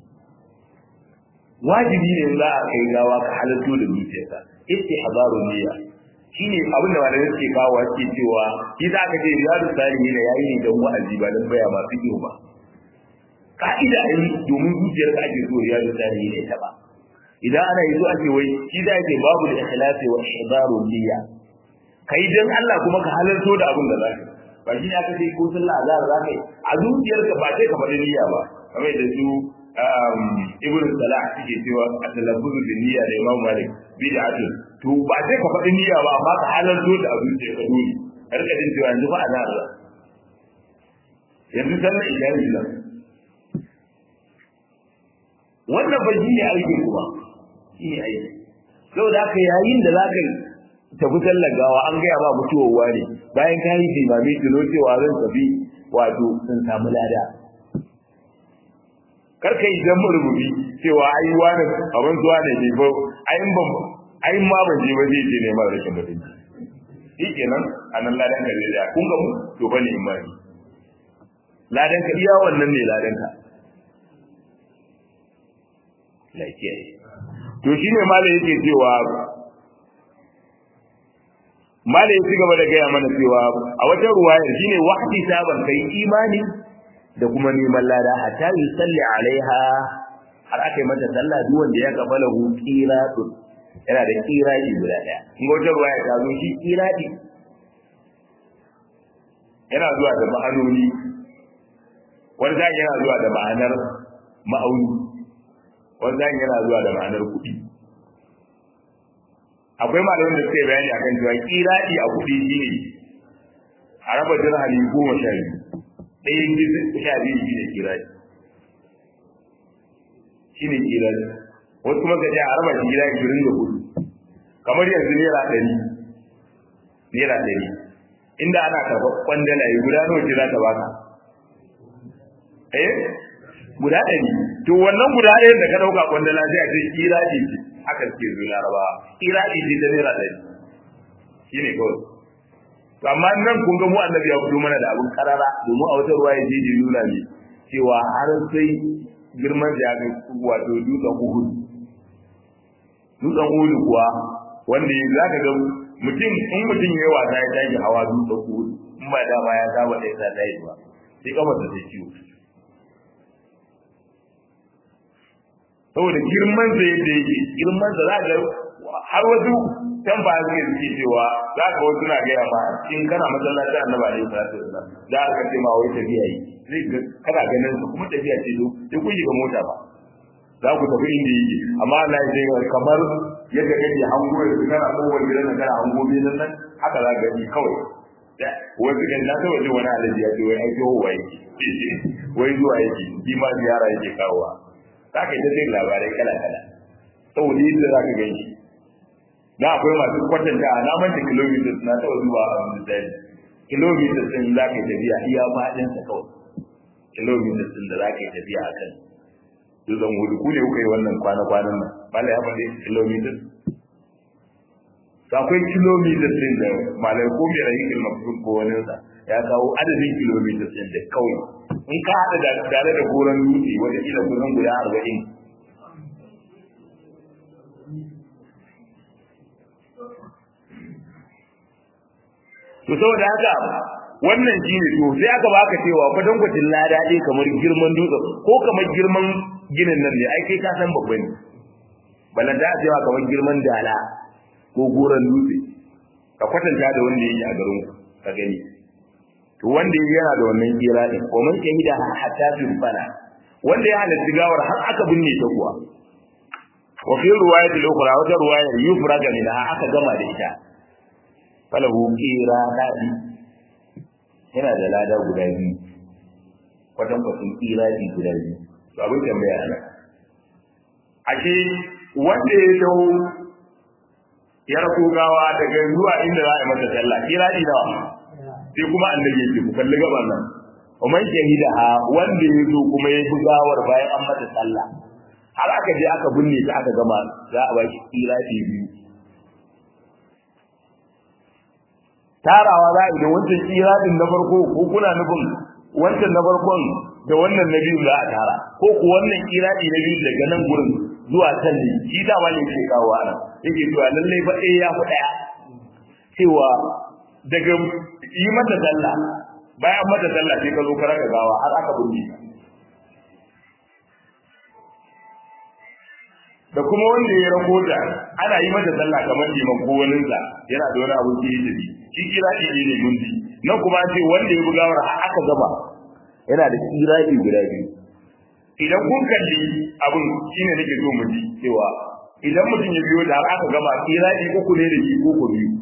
wajibi ne za a kai gawa ka halatto da zuciyarka istihbaru niyya shine abin da malamai suke kawo ake cewa shi za ka ce riyadu salihin yayi ne don wa'azi ba dan baya masu iyo ba ka'ida ai domin zuciyarka ake so riyadu salihin ta ba idan ana yi zo ake wai shi da yake babu da ikhlasi wa ihdaru niyya kai dan Allah kuma ka halarto da abin da zaka ba shi ne aka ce ko sallah azhar zaka yi a zuciyarka ba sai ka faɗi niyya ba kamar da su ibn salah suke cewa at-talaffuz bin niyya da Imam Malik bid'atun to ba sai ka faɗi niyya ba amma ka halarto da abin da ka dole har ka din cewa yanzu fa azhar yanzu sallar isha'i nan wannan ba shi ne aikin kuma shi ne aiki saboda haka yayin da za ka tafi sallar gawa an gaya ba mutuwarwa ne bayan ka yi jimami tuno cewa zan tafi wato sun samu lada karka yi dan rububi cewa ai wani abin zuwa ne ne ba ayin ban ayin ma ban je ba zai je ne mara rashin mutunci shi kenan anan ladan ka zai da kun ga mu to bane imani ladan ka iya wannan ne ladan ka lafiya to shine malai yake cewa malai ya cigaba da gaya mana cewa a wata ruwaya shine wahdi saban kai imani da kuma neman lada hatta yusalli alaiha har aka yi mata sallah duk wanda ya kabala hu qiratun yana da qirati guda daya in ga wata ruwaya ta zo shi qirati yana zuwa da ma'anoni wani zai yana zuwa da ma'anar ma'auni wani zai yana zuwa da ma'anar kuɗi akwai malamin da suke bayani akan cewa qirati a kuɗi shine a raba dirhami goma sha biyu ɗayan gizo sha biyu shi ne kirari shi ne kirari wasu kuma gaji a raba shi gida ashirin da hudu kamar yanzu naira ɗari naira ɗari inda ana karɓar kwandala yi guda nawa ce za ta baka eh guda ɗari to wannan guda ɗayan da ka ɗauka kwandala sai a ce kirari ce haka suke zuwa laraba kirari ce ta naira ɗari shi ne kawai to amma nan kun ga mu annabi ya fito mana da abin karara domin a wata ruwa ya je ji nuna ne cewa har sai girman da ya kai wato dutsen Uhud dutsen Uhud kuwa wanda za ka ga mutum in mutum ya yi wasa ya tashi hawa dutsen Uhud in ba dama ya saba da ya tashi ba sai kamar da sai ciwo saboda girman da yadda yake girman da za ka har wasu can ba su ke suke cewa za ka wasu na gaya ma in kana masallaci annabi alaihi salatu wasallam za ka ce ma wai tafiya yi zai ga kana ganin su kuma tafiya ce do sai kun shiga mota ba za ku tafi inda yake amma Allah ya ce kamar yadda kake hango da kana kowar gidan da kana hango bi nan haka za ka yi kawai wai kan na tawaje wani alaji ya ce wai ai ko wai wai zuwa yake shi ma ziyara yake kawowa za ka yi ta jin labarai kala kala saboda yadda za ka gani na akwai masu kwatanta a naman da kilometers na taɓa zuwa a misali kilometers ɗin za ka yi tafiya iya faɗinsa kawai kilometers ɗin da za ka yi tafiya a kan dutsen hudu ku ne kuka yi wannan kwana-kwanan nan bala ya faɗi kilometers to akwai kilometers ɗin da malar ko mai rahikin mafi ko waninsa ya kawo adadin kilometers ɗin da kawai in ka haɗa da tare da goron dutse wata kila kusan guda arba'in to saboda haka wannan shine to sai aka baka cewa kwadan kwatin lada dai kamar girman dutse ko kamar girman ginin nan ne ai kai ka san babba ne balan da cewa kamar girman dala ko goran dutse ka kwatanta da wanda yake a garin ka gani to wanda yana da wannan kira din ko man shahida hatta tubala wanda ya halatta gawar har aka binne ta kuwa wa fi riwayat al-ukhra wa riwayat yufraga minha aka gama da ita falahu qira dadi yana da lada guda biyu kwatan kwatan qira di guda biyu to abin tambaya ana ashe wanda ya dawo ya rako gawa daga zuwa inda za a yi masa sallah qira di nawa sai kuma annabi ya ce ku kalli gaban nan wa man shahidaha wanda ya zo kuma ya bi gawar bayan an mata sallah har aka je aka binne ta aka gama za a ba shi qira di biyu tarawa za a idan wancan kiradin na farko ko kuna nufin wancan na farkon da wannan na biyu za a tara ko ku wannan kiradi na biyu daga nan gurin zuwa can ne shi da ma ne ke kawo ana yake cewa lalle ba eh ya fi daya cewa daga yi mata sallah bayan mata sallah sai ka zo ka raka gawa har aka binne da kuma wanda ya rako da ana yi mata sallah kamar liman ko wani sa yana da wani abu da yake bi shi kiradi ne mun ji nan kuma ce wanda ya bugawar har aka gaba yana da kiradi guda biyu idan kun kalli abun shine nake so mu ji cewa idan mutum ya biyo da har aka gaba kiradi uku ne da shi ko ko biyu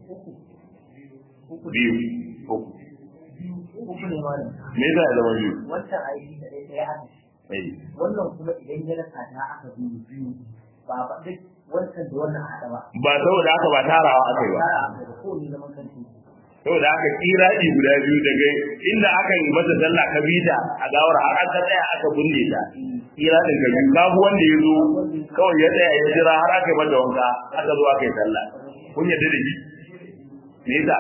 biyu uku ne wani me yasa ya zama biyu wancan aiki da dai ya haka wannan kuma idan ya rasa ta aka biyu biyu ba ba duk wancan da wannan hada ba ba saboda haka ba tarawa aka yi ba saboda haka kiradi guda biyu daga inda aka yi mata sallah ka bita a gawar har aka tsaya aka binne ta kiradin ka biyu babu wanda ya zo kawai ya tsaya ya jira har aka yi mata wanka aka zo aka yi sallah kun yadda da shi me yasa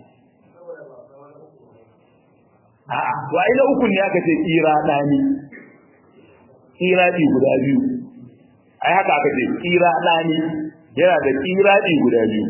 a'a to ai na uku ne aka ce kira dani kiradi guda biyu ai haka aka ce kira dani yana da kiradi guda biyu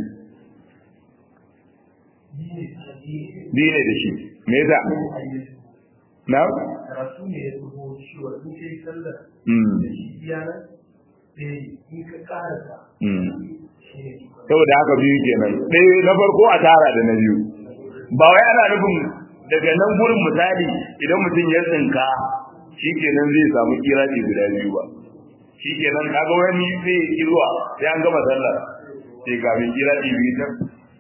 biyu ne da shi me yasa na karatu ne ya zubo shi wa in kai sallar mm iyana eh in ka karanta mm saboda haka biyu kenan dai na farko a tara da na biyu ba wai ana nufin daga nan gurin misali idan mutum ya tsinka shikenan zai samu kirati guda biyu ba shikenan kaga wani sai ya zuwa sai an gama sallar sai ga mai kirati biyu ta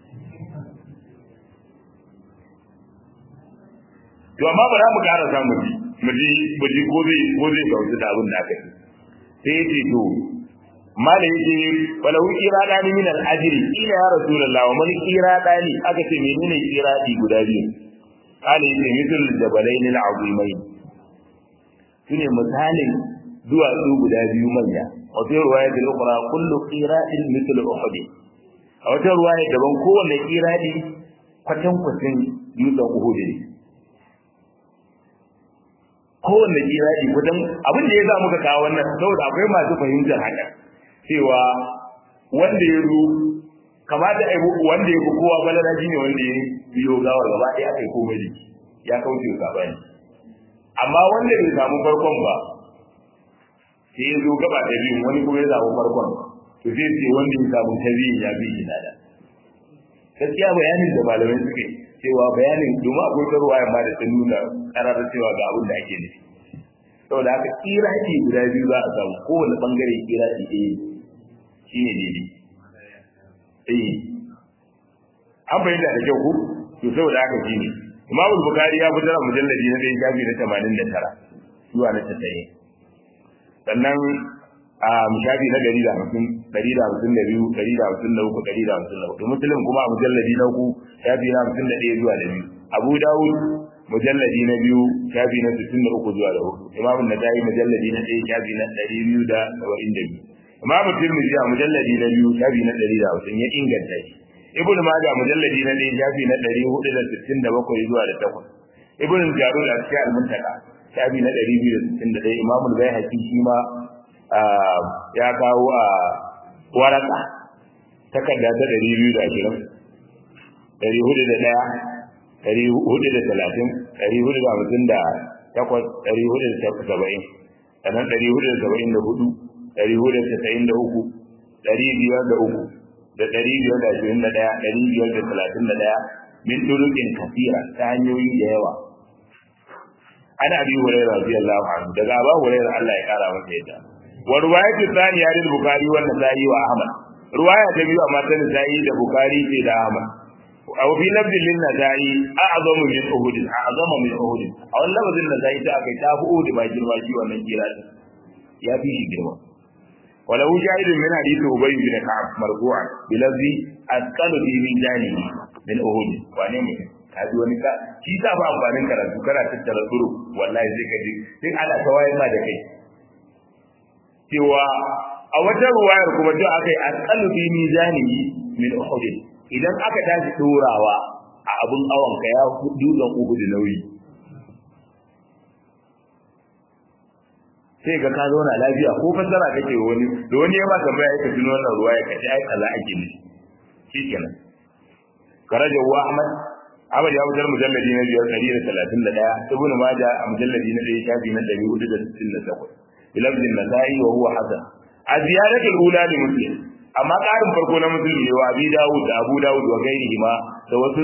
to amma ba za mu ƙara samu ji mu ji mu ji ko zai ko zai kauce da abin da aka yi sai ya ce to mala yake walau iradani min al-ajri ila ya rasulullah wa man iradani aka ce menene iradi guda biyu qala yake mithul jabalain al-azimain shine misalin duwatsu guda biyu manya wa fi riwayat al-ukhra kullu iradin mithl uhud a wata riwaya daban kowanne iradi kwatan kwatin dutsen uhud ne kowanne iradi kwatan abin da ya za muka kawo wannan saboda akwai masu fahimtar haka cewa wanda ya zo kamata ai wanda ya fi kowa balada shine wanda ya biyo gawar gaba ɗaya aka yi komai da shi ya kauce ka bani amma wanda bai samu farkon ba sai ya zo gaba ta biyu wani kuma ya samu farkon to sai ce wanda ya samu ta biyu ya bi shi nada gaskiya bayanin da malamai suke cewa bayanin domin akwai karuwa yamma da ta nuna ƙararra cewa ga abin da ake nufi saboda haka kiraki guda biyu za a samu kowane bangare kiraki ɗaya shi ne daidai eh an bayyana da kyau ku to saboda haka shi ne imamu bukari ya fitar a mujalladi na ɗaya shafi na tamanin da tara zuwa na tasa'in sannan a shafi na ɗari da hamsin ɗari da hamsin da biyu ɗari da hamsin da uku ɗari da hamsin da hudu muslim kuma a mujalladi na uku shafi na hamsin da ɗaya zuwa da biyu abu dawud mujalladi na biyu shafi na sittin da uku zuwa da hudu imamu nasa'i mujalladi na ɗaya shafi na ɗari biyu da saba'in da biyu imamu tirmidhi a mujalladi na biyu shafi na ɗari da hamsin ya inganta shi ibn majah mujalladi na ɗaya shafi na ɗari hudu da sittin da bakwai zuwa da takwas ibn jarud a cikin al-muntaka shafi na ɗari biyu da sittin da ɗaya imamu al-baihaqi shi ma ya kawo a waraka takarda ta ɗari biyu da ashirin ɗari hudu da ɗaya ɗari hudu da talatin ɗari hudu da hamsin da takwas ɗari hudu da saba'in sannan ɗari hudu da saba'in da hudu ɗari hudu da tasa'in da uku ɗari biyar da uku da ɗari biyar da ashirin da ɗaya ɗari biyar da talatin da ɗaya min turuqin kasira ta hanyoyi da yawa ana abi hurairah radiyallahu anhu daga abu hurairah Allah ya kara masa yadda wa riwayatu thaniya lil bukhari wa nasa'i wa ahmad riwaya ta biyu amma ta nasa'i da bukhari ce da ahmad aw fi lafzi lin nasa'i a'zamu min uhud a'zamu min uhud aw lafzin nasa'i ta kai ta fi uhud ba girma shi wannan kira ya fi shi girma wala wujahidun min hadith ubay bin ka'ab marfu'an bi lafzi asqalu fi mizani min uhud wane ne kaji wani ka shi ta ba amfanin karatu kana tattara tsuru wallahi sai ka ji sai ana tawaye ma da kai cewa a wata ruwayar kuma duk akai asqalu fi mizani min uhud idan aka tashi dorawa a abun awon ka ya dutsen uhud nauyi sai ga ka zauna lafiya ko fasara kake wani da wani ya ba tambaya ka tuno wannan ruwaya kace ai kaza ake ne shikenan karaja wa ahmad Ahmad ya fitar mujalladi na biyar ɗari da talatin da ɗaya, Ibn Majah a mujalladi na ɗaya shafi na ɗari hudu da sittin da takwas. Bilabdin Nasa'i wa huwa Hasan. a ziyaratul ula li muslim amma ƙarin farko na muslim ne wa abi dawud da abu dawud wa gairihi ma da wasu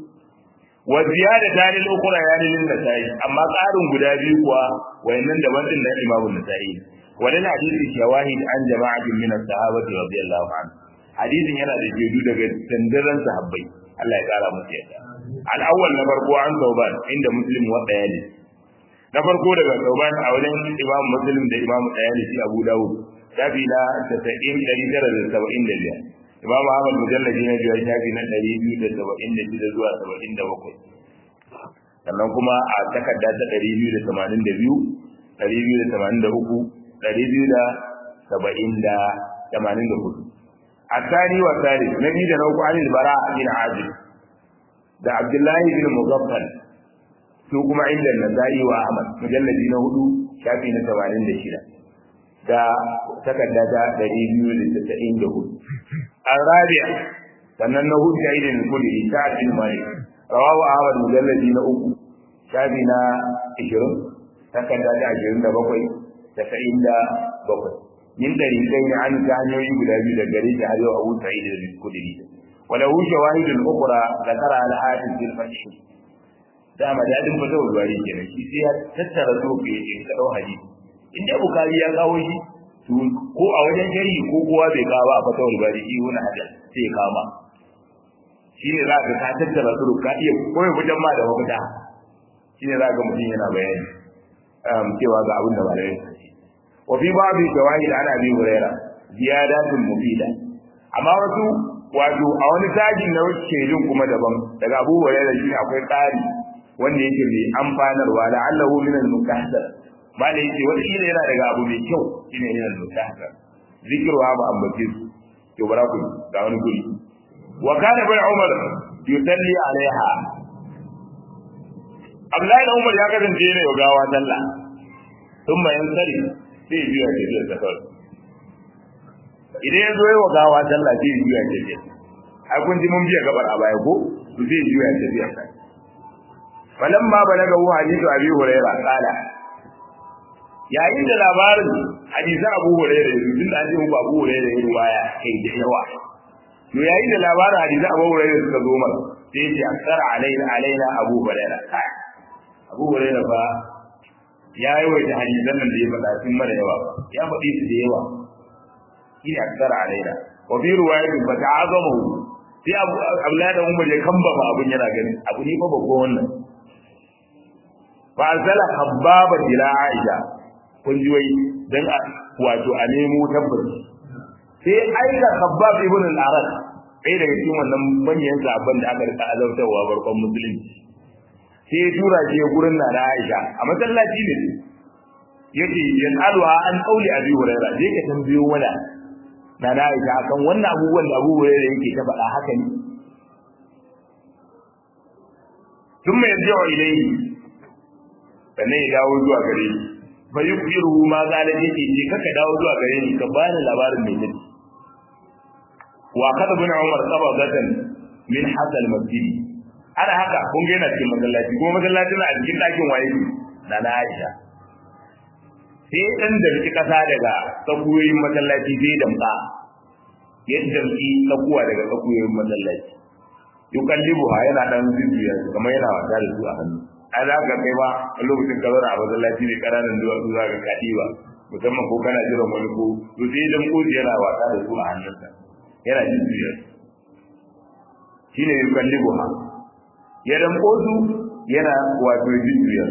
wa ziyada dalil ukhra ya lil nasai amma ƙarin guda biyu kuwa wayannan daban din na imamu nasai wannan hadisi shawahid an jama'atin min as-sahabati radiyallahu anhu hadisin yana da jedu daga dandaran sahabbai Allah ya kara musu yadda al-awwal na farko an tauban inda muslim wa bayani na farko daga tauban a wajen imam muslim da imam bayani shi abu dawud shafi na tasa'in ɗari tara da saba'in da biyar imam ahmad mujalladi na biyar shafi na ɗari biyu da saba'in da shida zuwa saba'in da bakwai sannan kuma a takarda ta ɗari biyu da tamanin da biyu ɗari biyu da tamanin da uku ɗari biyu da saba'in da tamanin da hudu الثاني والثالث نبي ده نوكو عن البراء بن عازب ده عبد الله بن مغفل su kuma inda Nasa'i wa Ahmad mujalladi na hudu shafi na tamanin da shida da takarda ta ɗari biyu da tasa'in da hudu al-rabi'a sannan na hudu shaidin kudi sa'ad bin Malik rawahu Ahmad mujalladi na uku shafi na ishirin takarda ta ashirin da bakwai tasa'in da bakwai min dari kai ne an ta hanyoyi guda biyu da gare shi har yau Abu Sa'id al-Khudri wala hu shawahid al-ukhra zakara al-hafiz bil fath da madadin fata wari kenan shi sai ya tattara su ke yin kadau hadisi inda Bukhari ya kawo shi to ko a wajen shari'i ko kowa bai kawo a fata wari shi wani hadisi sai ya kama shine za ka ka tattara su ka iya koyi wajen ma da mafita shine za ka mutum yana bayani cewa ga abin da ba da وفي بعض الشواهد عن ابي هريره زيادات مفيده amma wasu wato a wani tajin na wuce jin kuma daban daga Abu Hurairah shi akwai tsari wanda yake mai amfanarwa la allahu min al-mukahsar ba da yake wani ila yana daga abu mai kyau shine yana al-mukahsar zikru ha ba ambace su to bara ku ga wani guri wa kana bai Umar yusalli alaiha Abdullahi da Umar ya kasance ne gawa sallah thumma yansari sai biya ce da kawai idan ya zo yi wa gawa sallah sai biya ce ce ai kun ji mun biya gabar a baya ko to sai biya ce biya kai falamma balaga hu hadithu abi hurairah qala yayin da labarin hadisan abu hurairah tun da an ji abu hurairah ya ruwaya kai da yawa to yayin da labarin hadisan abu hurairah suka zo mana sai ya ce akara alaina alaina abu hurairah kai abu hurairah fa ya yi wa hadisan nan da ya faɗa sun mara yawa ya faɗi su da yawa shi ne aksar alaina wa fi ruwayatin ba ta azama sai abu abdullahi da umar ya kamba ba abun yana gani abu ne fa babban wannan fa arsala habbaba ila aisha kun ji wai dan wato a nemo tabbaci sai aika habbab ibn al-arad sai daga cikin wannan manyan sahabban da aka rika azabtarwa barkon musulunci sai ya tura shi gurin na Aisha a masallaci ne yake yasaluha an qauli Abi Hurairah je ka tambayo wala na Aisha akan wannan abubuwan da Abu Hurairah yake ta faɗa haka ne thumma yarji'u ilayhi sannan ya dawo zuwa gare shi fa yukhbiruhu ma qala yake je kaka dawo zuwa gare ni ka bani labarin me take wa kada bin Umar qabadatan min hasal masjidi ana haka kun ga yana cikin masallaci kuma masallacin a cikin ɗakin waye na na Aisha sai dan da riki kasa daga tsakuyoyin masallaci sai damka yadda riki tsakuwa daga tsakuyoyin masallaci yukallibuha yana dan zuciya kamar yana wasa da su a hannu a za ka kai ba a lokacin ka zauna a masallaci ne ƙananan duwatsu za ka kaɗi ba musamman ko kana jiran wani ko to sai dan koji yana wasa da su a hannunsa yana jin zuciya shine yukallibuha ya damko su yana wato jujjuya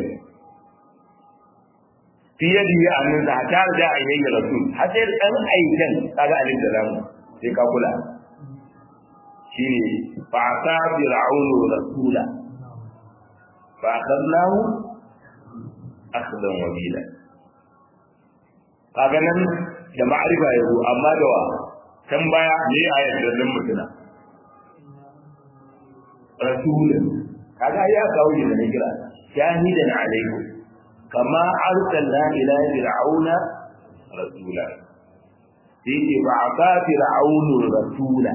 fi yadi ya annin da ta da ayyayin rasul har sai dan aikan kaga alin da zamu sai ka kula shine fa ta fir'aun rasula fa akhadnahu akhdan wabila kaga nan da ma'arifa yazo amma da wa kan baya ne ayat da nan mutuna rasulun kaga ya kawo shi da kira shahidan alaikum kama arsalna ila fir'auna rasula yake ba ka fir'aunu rasula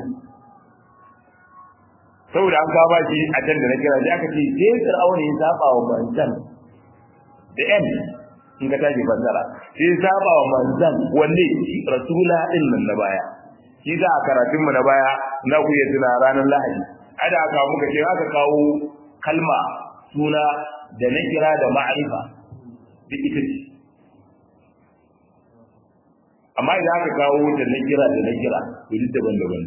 saboda an ka bashi a can da na kira sai aka ce sai fir'auna ya saba wa bantan da yan in ka tashi fassara sai saba wa manzan wanne rasula din nan na baya shi da karatun mu na baya na ku yi tuna ranar lahadi ada aka muka ce aka kawo kalma suna da na kira da ma'arifa duk ita ce amma idan aka kawo da na kira da na kira to duk daban-daban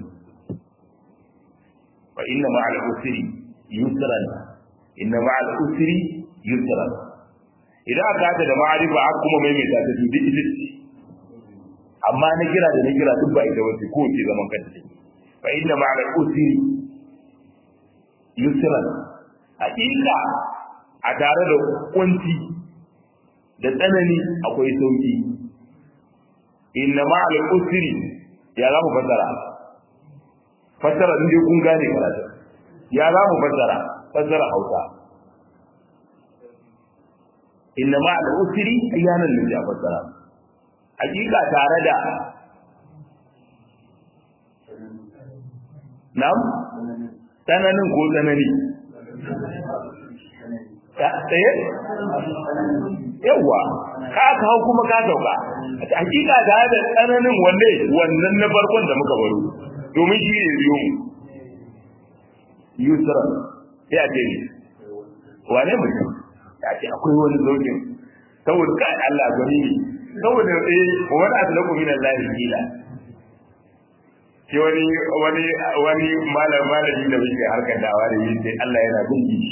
fa inna ma'al usri yusran inna ma'al usri yusran idan aka hada da ma'arifa aka kuma maimaita ta duk ita ce amma na kira da na kira duk ba ita wace ko ce zaman kanta take fa inna ma'al usri yusran hakika a tare da kunci da tsanani akwai sauki inna ma'al usri ya za mu fassara fassara din kun gane karatu ya za mu fassara fassara Hausa inna ma'al usri ayanan ne ya fassara hakika tare da nam tsananin ko tsanani ta tsaye yawa ka ka hau kuma ka sauka hakika da da tsananin wanne wannan na farkon da muka baro domin shi ne biyo mu yusra sai a ce ni wane mutum ya ce akwai wani zaukin saboda kai Allah gani ne saboda eh wani aslaku min Allah kila ke wani wani wani malam malami da yake harkar dawa da yin sai Allah yana bin shi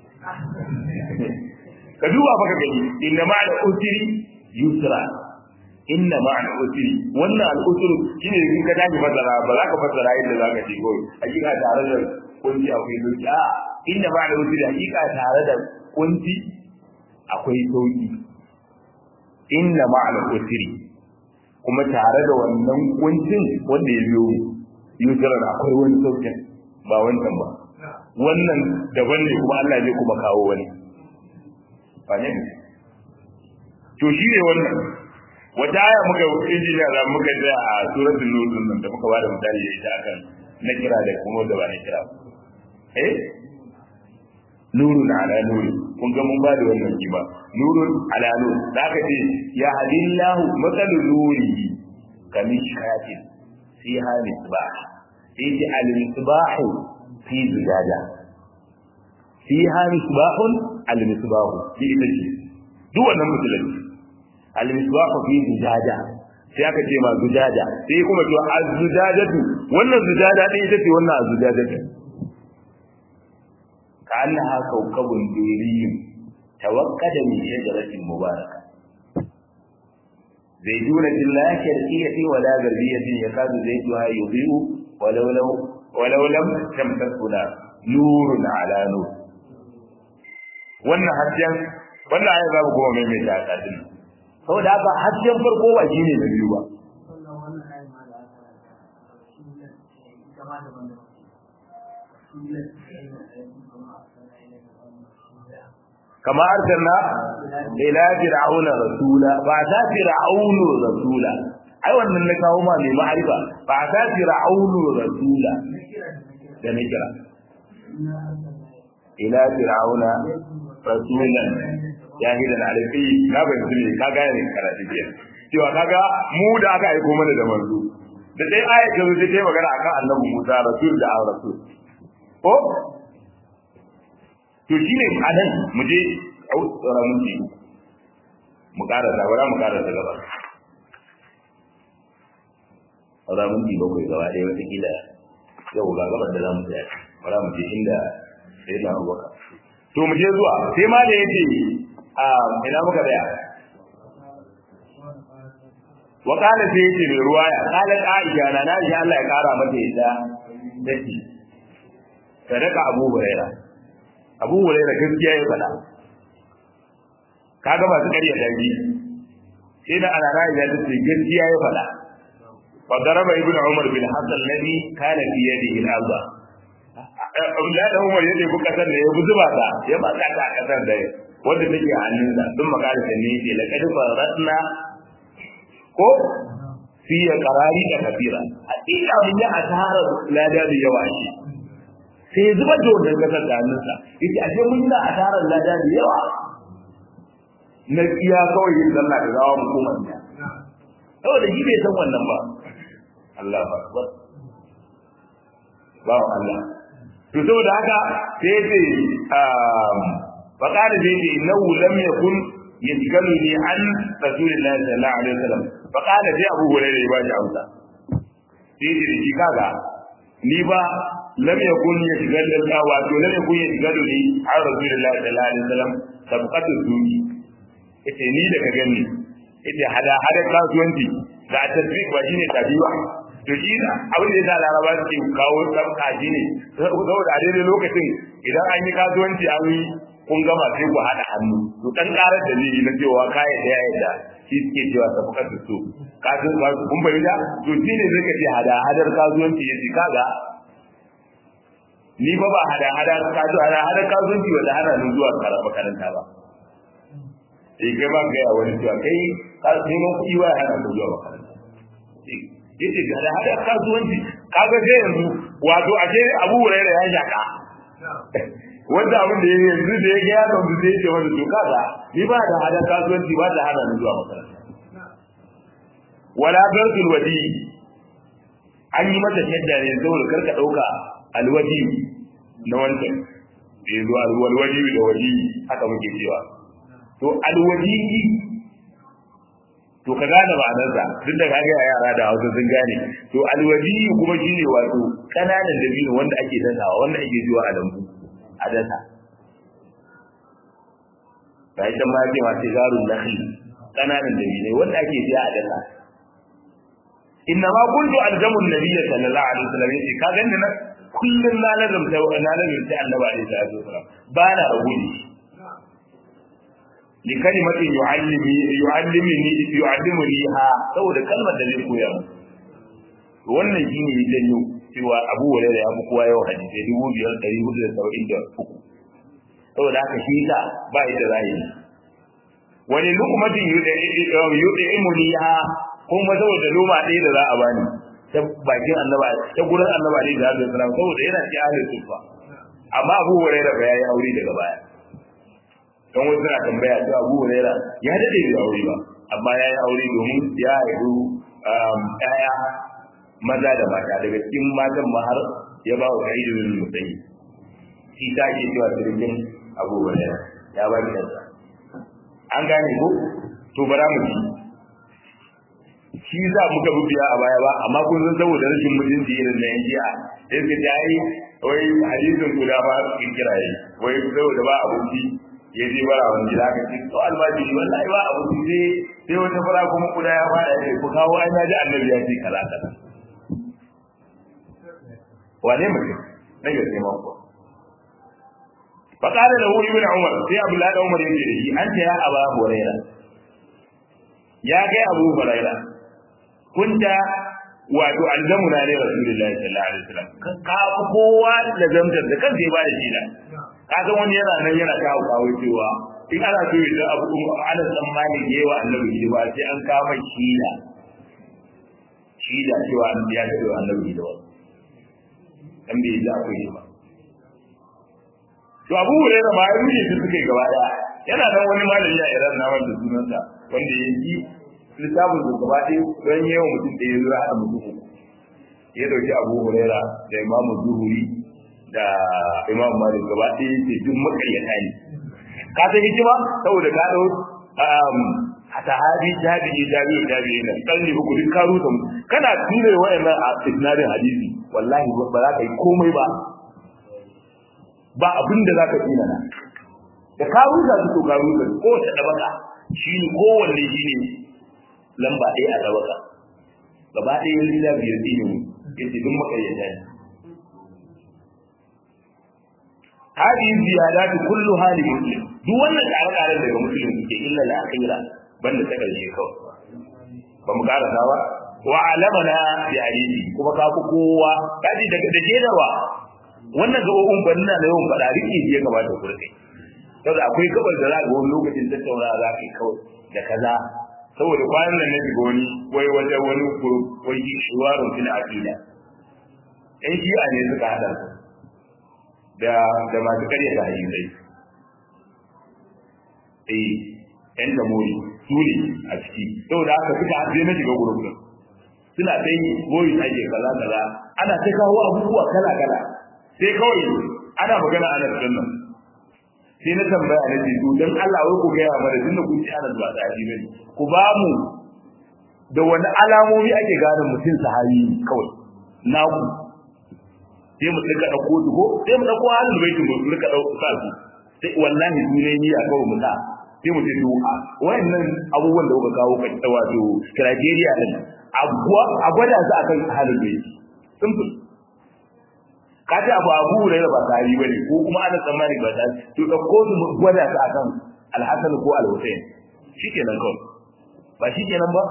ka duba baka gani inna ma'al usri yusra inna ma'al usri wannan al usru shine in ka tafi fasara ba za ka fasara yadda za ka ce goyi hakika tare da kunci akwai doki a inna ma'al usri hakika tare da kunci akwai sauki inna ma'al usri kuma tare da wannan kuncin wanda ya biyo yusra akwai wani saukin ba wannan ba wannan daban ne kuma Allah zai kuma kawo wani ba ne to shi ne wannan wata aya muka injiniya za muka da a suratul nur nan da muka bada misali da ita akan na kira da kuma da ba na kira eh nurun ala nur kun ga mun bada wannan kima nurun ala nur da aka ce ya hadillahu matsalu nuri kamishkatin fiha misbah yaji al misbah fi zujaja fiha misbahun al misbah fi itace duk wannan musulunci al misbah fi zujaja sai aka ce ma zujaja sai kuma to az zujajatu wannan zujaja din ita ce wannan az zujajatu كأنها كوكب دري توقد من شجرة مباركة زيتونة لا شرقية ولا غربية يكاد زيتها يضيء ولو لو ولو لم تمسسه نار نور على نور wannan hajjan wannan ayi babu kuma mai mai ta din saboda haka hajjan farko ba shine na biyu ba wannan ayi ma da aka shi ne kama da wannan كما أرسلنا إلى فرعون رسولا فأتى فرعون رسولا أيوة من نكاهما لمعرفة فأتى فرعون رسولا نكرا إلى فرعون رسولا jahilan alaihi na ban sani ka ga ne karatu ke cewa kaga mu da aka aika mana da manzo da dai ayatu da take magana akan annabi Musa rasul da rasul ko to shine anan mu je au tsara mun ji mu ƙara da bara mu ƙara da gaba bara mun ji bakwai gaba ɗaya wata kila yau ga gaban da zamu tsaya bara mu je inda sai da Abubakar to mu je zuwa sai ma da yace a ina muka tsaya wa kana sai yace mai ruwaya qalat Aisha na Aisha Allah ya kara mata yadda dace sadaka Abu Hurairah Abu Hurairah gaskiya ya faɗa kaga ba su kariya dangi sai da ana ra'ayi da su gaskiya ya faɗa wa daraba ibnu Umar bin Hasan ladhi kana fi yadihi al-arba Allah da Umar yake ku kasar da ya buzuba ta ya ba ta kasar da wanda take hannunsa dun magana da ne yake laqad faratna ko fi qarari da kabira hakika mun yi asara lada da yawa shi sai zuba da wannan kasar da hannunsa yace ashe mun yi asarar lada da yawa na iya kawai yin sallah da gawa mu koma gida saboda shi bai san wannan ba Allah akbar bawo Allah to saboda haka sai sai um faqala sai ce innahu lam yakun yashgaluni an rasulillahi sallallahu alaihi wasallam faqala sai Abu Hurairah ya bashi amsa sai ce shi kaga ni ba lam yakun yashgaluni wa to lam yakun yashgaluni an rasulillahi sallallahu alaihi wasallam sabqatu suki ite ni da ka gani ite hada hada kasuwanci da tasbih ba shine tabiwa to shi da abin da yasa laraba suke kawo sabka shine saboda a daidai lokacin idan an yi kasuwanci an yi kun gama sai ku hada hannu to dan karar da ni na cewa kai da yayi da shi suke cewa sabqatu su kasu ba kun bayyana to shine zai kace hada hadar kasuwanci yace kaga ni ba ba hada hada kasu hada hada kasuwanci wanda hana ni zuwa makaranta ba sai kai ba ga wani cewa kai ka neman kuɗi wa hana ka zuwa makaranta yace ga da hada kasuwanci kaga sai yanzu wato a ce Abu Hurairah ya shaka wanda abin da yake yanzu da yake ya gamsu sai ya ce wani to kaga ni ba da hada kasuwanci ba da hana ni zuwa makaranta wala darsul wadi an yi mata shadda ne saboda karka dauka alwadi na wancan da yazo alwadi da wadi haka muke cewa to alwadi to ka gane ma'anarsa duk da kage yara da Hausa sun gane to alwadi kuma shine wato kananan dabino wanda ake dasawa wanda ake jiwa a lambu a dasa bai da ma ce ma tijarun nakhli kananan dabino wanda ake jiya a dasa inna ma kuntu aljamu nabiyyi sallallahu alaihi wasallam yace ka ganni na kullun na lazumta wa na lazumta annabi alaihi wasallam ba na raguni لكلمة يعلمني يعلمني يعلمنيها saboda kalmar da zai koya mu wannan shine ya janyo cewa Abu Hurairah ya fi kowa yawan hadisi dubu biyar ɗari hudu da saba'in da uku saboda haka shi ta ba ita zai wani lukumatin yud'imuniha kuma saboda loma ɗaya da za a bani ta bakin annaba ta gurin annaba ne da Allah sallallahu saboda yana ci ahlul sufa amma Abu Hurairah ba yayi aure daga baya don wasu suna tambaya cewa Abu Huraira ya dade da aure ba amma ya yi aure domin ya haihu ƴaƴa maza da mata daga cikin matan ma har ya ba wa Sa'id bin Musayyib shi ta ke cewa sirrin Abu Huraira ya ba ki kansa an gane ko to bara mu ci shi za mu ga biya a baya ba amma kun san saboda rashin mutunci irin na yanzu a sai ka dai wai hadisin guda ba kin kiraye wai saboda ba abunci ya je bara wani gida ka ce to almajiri wallahi ba abu sai sai wata fara kuma kuda ya fara ya ku kawo ai naji annabi ya ce kaza kaza wane mutum na yau sai mako fa qala lahu ibn umar sai abdullah da umar yace shi anta ya aba huraira ya kai abu huraira kunta wato alzamuna ne rasulullahi sallallahu alaihi wasallam ka kowa da zamtar da kansa ya bada shi da kaga wani yana nan yana kawo kawo cewa in ana so yi da abu ana tsammani da yawa annabi shi ba sai an kama shida shida cewa an biya da yawa annabi da wani dan bai da akwai shi ba to abu ne da mai ruhi su suke gaba daya yana nan wani malami ya iran na wanda sunansa wanda ya yi littafin da gaba ɗaya don yawan mutum da ya zura a mutum ya dauki abu huraira da imamu zuhuri da imam malik gaba ɗaya ce duk makaryata ne ka san hikima saboda ka dau a sahabi tabi'i tabi'i tabi'i nan kalli uku duk ka rusa mu kana ture wayannan a isnadin hadisi wallahi ba za ka yi komai ba ba abin da za ka tsina na da ka rusa su to ka rusa ko ta dabaka shi ne kowanne shi ne lamba ɗaya a dabaka gaba ɗaya yin da biyar ɗin ne yace duk makaryata ne هذه الزيادات كلها لمسلم duk wannan ƙare-ƙaren daga musulun suke illa al-akhira banda ta karshe kawai ba mu karasa ba wa alamana bi hadisi kuma ka ku kowa kaji daga da jedarwa wannan gabobin banna da yawan fada rike ya kamata ku rike saboda akwai gabar da za ga wani lokacin tattauna za ka yi kawai da kaza saboda kwanan nan na shiga wani wai wajen wani wai shuwarun fil aqida ɗan shi'a ne suka hada su da da masu karya da hadisai eh yan jamhuri su ne a ciki saboda haka suka je na shiga gurbin suna dai boyi ake kaza kaza ana ta kawo abubuwa kala kala sai kawai ana magana ana sunnan sai na tambaya na ce to dan Allah wai ku gaya mana tunda kun ci ana zuwa sahabi ne ku ba mu da wani alamomi ake gane mutum sahabi kawai na ku sai mu tsaka dauko dugo sai mu dauko halin baitin mu rika dauko sa su sai wallahi dole ni a kawai mu ta sai mu ce to wayannan abubuwan da kuka kawo ka wato criteria din abuwa a gwada su akan halin baiti simple kaje abu abu ne ba tari bane ko kuma ana tsammani ba tari to da ko su gwada su akan al-Hasan ko al-Husayn shikenan kawai ba shikenan ba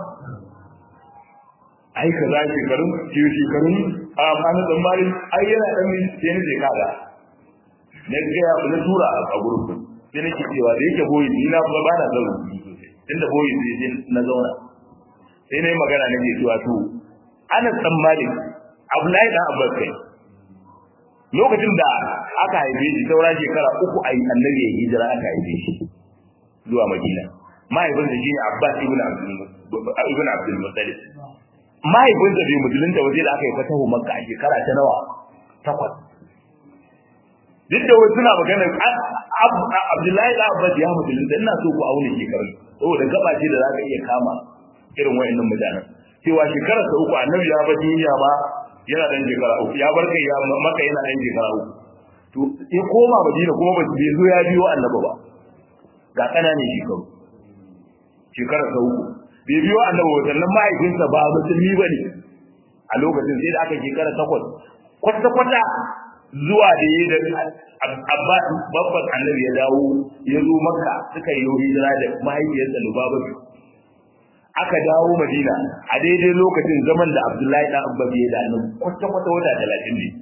ai kaza shekarun ciwo shekarun a ana tsammani ai yana dan min sai ne kaga ne ga na tura a gurbin sai nake cewa da yake boyi ni na ba na zauna sosai tunda boyi sai na zauna sai nayi magana nake cewa to ana tsammani Abdullahi dan Abbas kai lokacin da aka haife shi saura shekara uku ayi annabi ya hijira aka haife shi zuwa Madina mahaifin da shine Abbas ibn Abdul ibn Abdul Muttalib mahaifin da bai musulunta waje da aka yi fatahu Makka a shekara ta nawa takwas duk da wasu suna magana Abdullahi da Abbas ya musulunta ina so ku aune shekarun saboda gaba ce da zaka iya kama irin wayannan mutanen cewa shekara ta uku annabi ya bar duniya ba yana dan shekara uku ya bar kai ya maka yana dan shekara uku to sai koma Madina kuma ba bai zo ya biyo annabi ba ga kananan shekaru shekara ta uku bai biyo annabi wannan mahaifinsa ba musulmi bane a lokacin sai da aka shekara takwas kwata kwata zuwa da yi da abba babban annabi ya dawo ya zo Makka suka yi hijira da mahaifiyarsa Lubaba aka dawo Madina a daidai lokacin zaman da Abdullahi dan Abbas ya da annabi kwata kwata wata talatin ne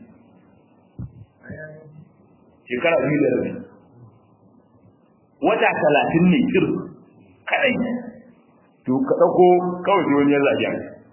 shekara biyu da rabi wata talatin ne kir kadai to ka dauko kawai sai wani ya zage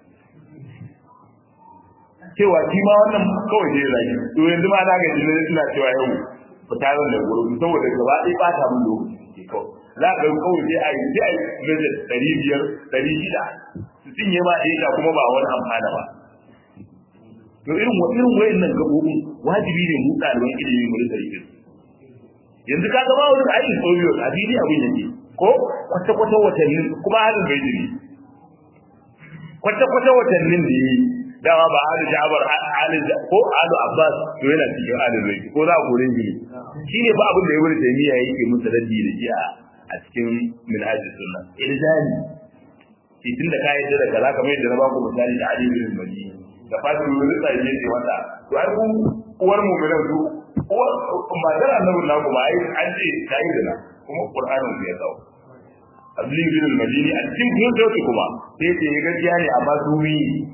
cewa shi ma wannan kawai sai ya zage to yanzu ma na ga jini suna cewa yau fita zan da gurin saboda gaba ɗaya ba ta mun lokaci kawai za ka kawai sai a yi sai a yi visit ɗari biyar ɗari shida su cinye ma ɗaya kuma ba wani amfana ba to irin irin wayannan gabobin wajibi ne mu ɗaliban ilimi mu rika yi yanzu ka ga ba wani aikin soyayya a fili abin yake ko kwata kwata watannin kuma hadin bai jiri kwata kwata watannin da yi dama ba hadu Ja'far Ali ko Alu Abbas to yana cikin adin bai ko za ku rin jiri shine ba abin da Ibn Taymiyyah yake musu raddi da shi a cikin Minhaj Sunnah ilzami idan da kai da kaza kamar yadda na ba ku misali da Ali bin Madini da fatu rutsa yake wata to ai ku uwar mu'minan su uwar madara annabi na kuma ai an ce kai da kuma Qur'anin ya kawo Abdul bin al-Madini a cikin sauki kuma sai ce gaskiya ne amma su mi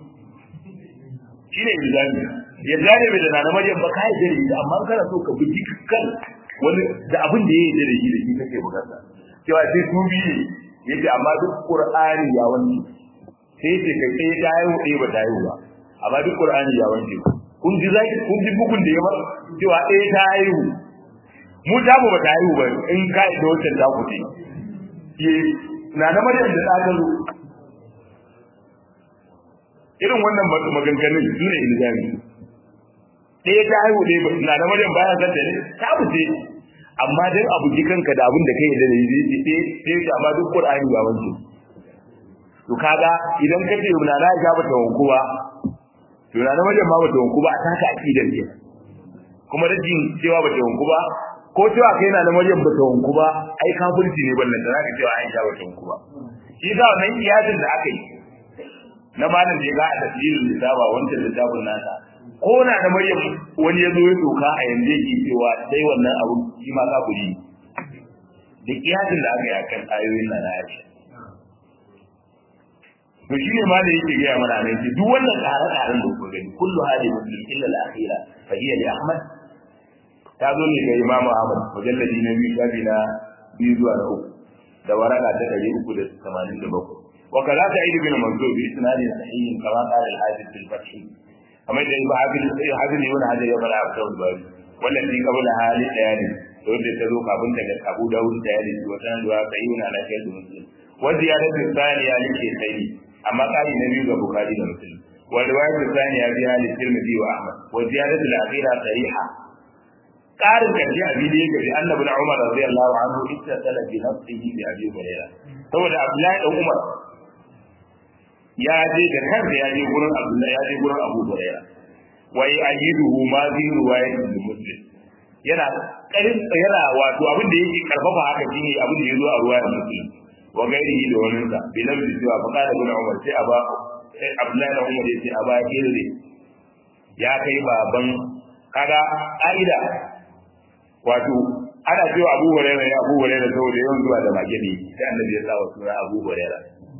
shine ilzami ya gane bai da na Maryam ba kai da ita amma kana so ka bi kan wani da abin da yake da shi da shi kake bukata cewa sai su bi yace amma duk Qur'ani ya wanke sai ce kai sai ta yi wuce ba ta yi ba amma duk Qur'ani ya wanke kun ji zai kun ji bukun da ya ba cewa eh ta yi mu ta mu ba ta yi ba in kai da wannan da ku ce ke na na Maryam da ta zo irin wannan maganganun su ne ilzami ɗaya ta haihu ɗaya na na Maryam baya san ta ne ta fice amma dan abu ji kanka da abin da kai da ne zai ce sai ka amma duk Qur'ani ya wanke to kaga idan kace na na ga ba ta wanku ba to na na Maryam ma ba ta wanku ba a taka akidar ke kuma rajin cewa ba ta wanku ba ko cewa kai na na Maryam ba ta wanku ba ai kafirci ne ballan da zaka cewa Aisha ba ta wanku ba shi da wannan iyadin da aka yi na malam da ga a tafsirin lisaba wancan littafin nasa ko na da Maryam wani yazo ya doka a yanzu yake cewa sai wannan abu shi ma ka kuri da iyadin da aka yi akan ayoyin nan Aisha to shine ma da yake ga mana ne duk wannan tsare-tsaren da kuka gani kullu hadi muslim illa al-akhira fa hiya li Ahmad ta zo ne ga Imam Ahmad mujalladi na biyu shafi na biyu zuwa na uku da waraka ta ɗari uku da tamanin da bakwai wa kaza ta Ibn bin Mansur bi isnadin sahih kama qala al-hadith fil fath amma da Ibn Habil Habil ibn Hajar ya fara a cikin babu wallahi qabla hali dayani wanda ta zo kafin daga Abu Dawud da ya dace wata ruwa sai yana na kai Muslim wa ziyadatu thaniya lake sai amma kai na biyu ga Bukhari da Muslim wa riwayatu thaniya bi hali Tirmidhi wa Ahmad wa ziyadatu al-akhira sahiha qarin karshe a bidiyo ga Annabi Umar radiyallahu anhu ittasala bi nafsihi bi Abi Hurairah saboda Abdullahi dan Umar ya je da kansa ya je gurin Abdullahi ya je gurin Abu Hurairah wa ayyiduhu ma bi riwayatil Muslim yana karin yana wato abin da yake karfafa haka shine abin da yazo a ruwayar Muslim wa gairihi da wannan sa bilal bi cewa fa kada ibn Umar sai aba sai Abdullahi da Umar yace aba kirri ya kai baban kaga aida wato ana cewa Abu Hurairah ya Abu Hurairah saboda yawan zuwa da magidi sai annabi ya sawa suna Abu Hurairah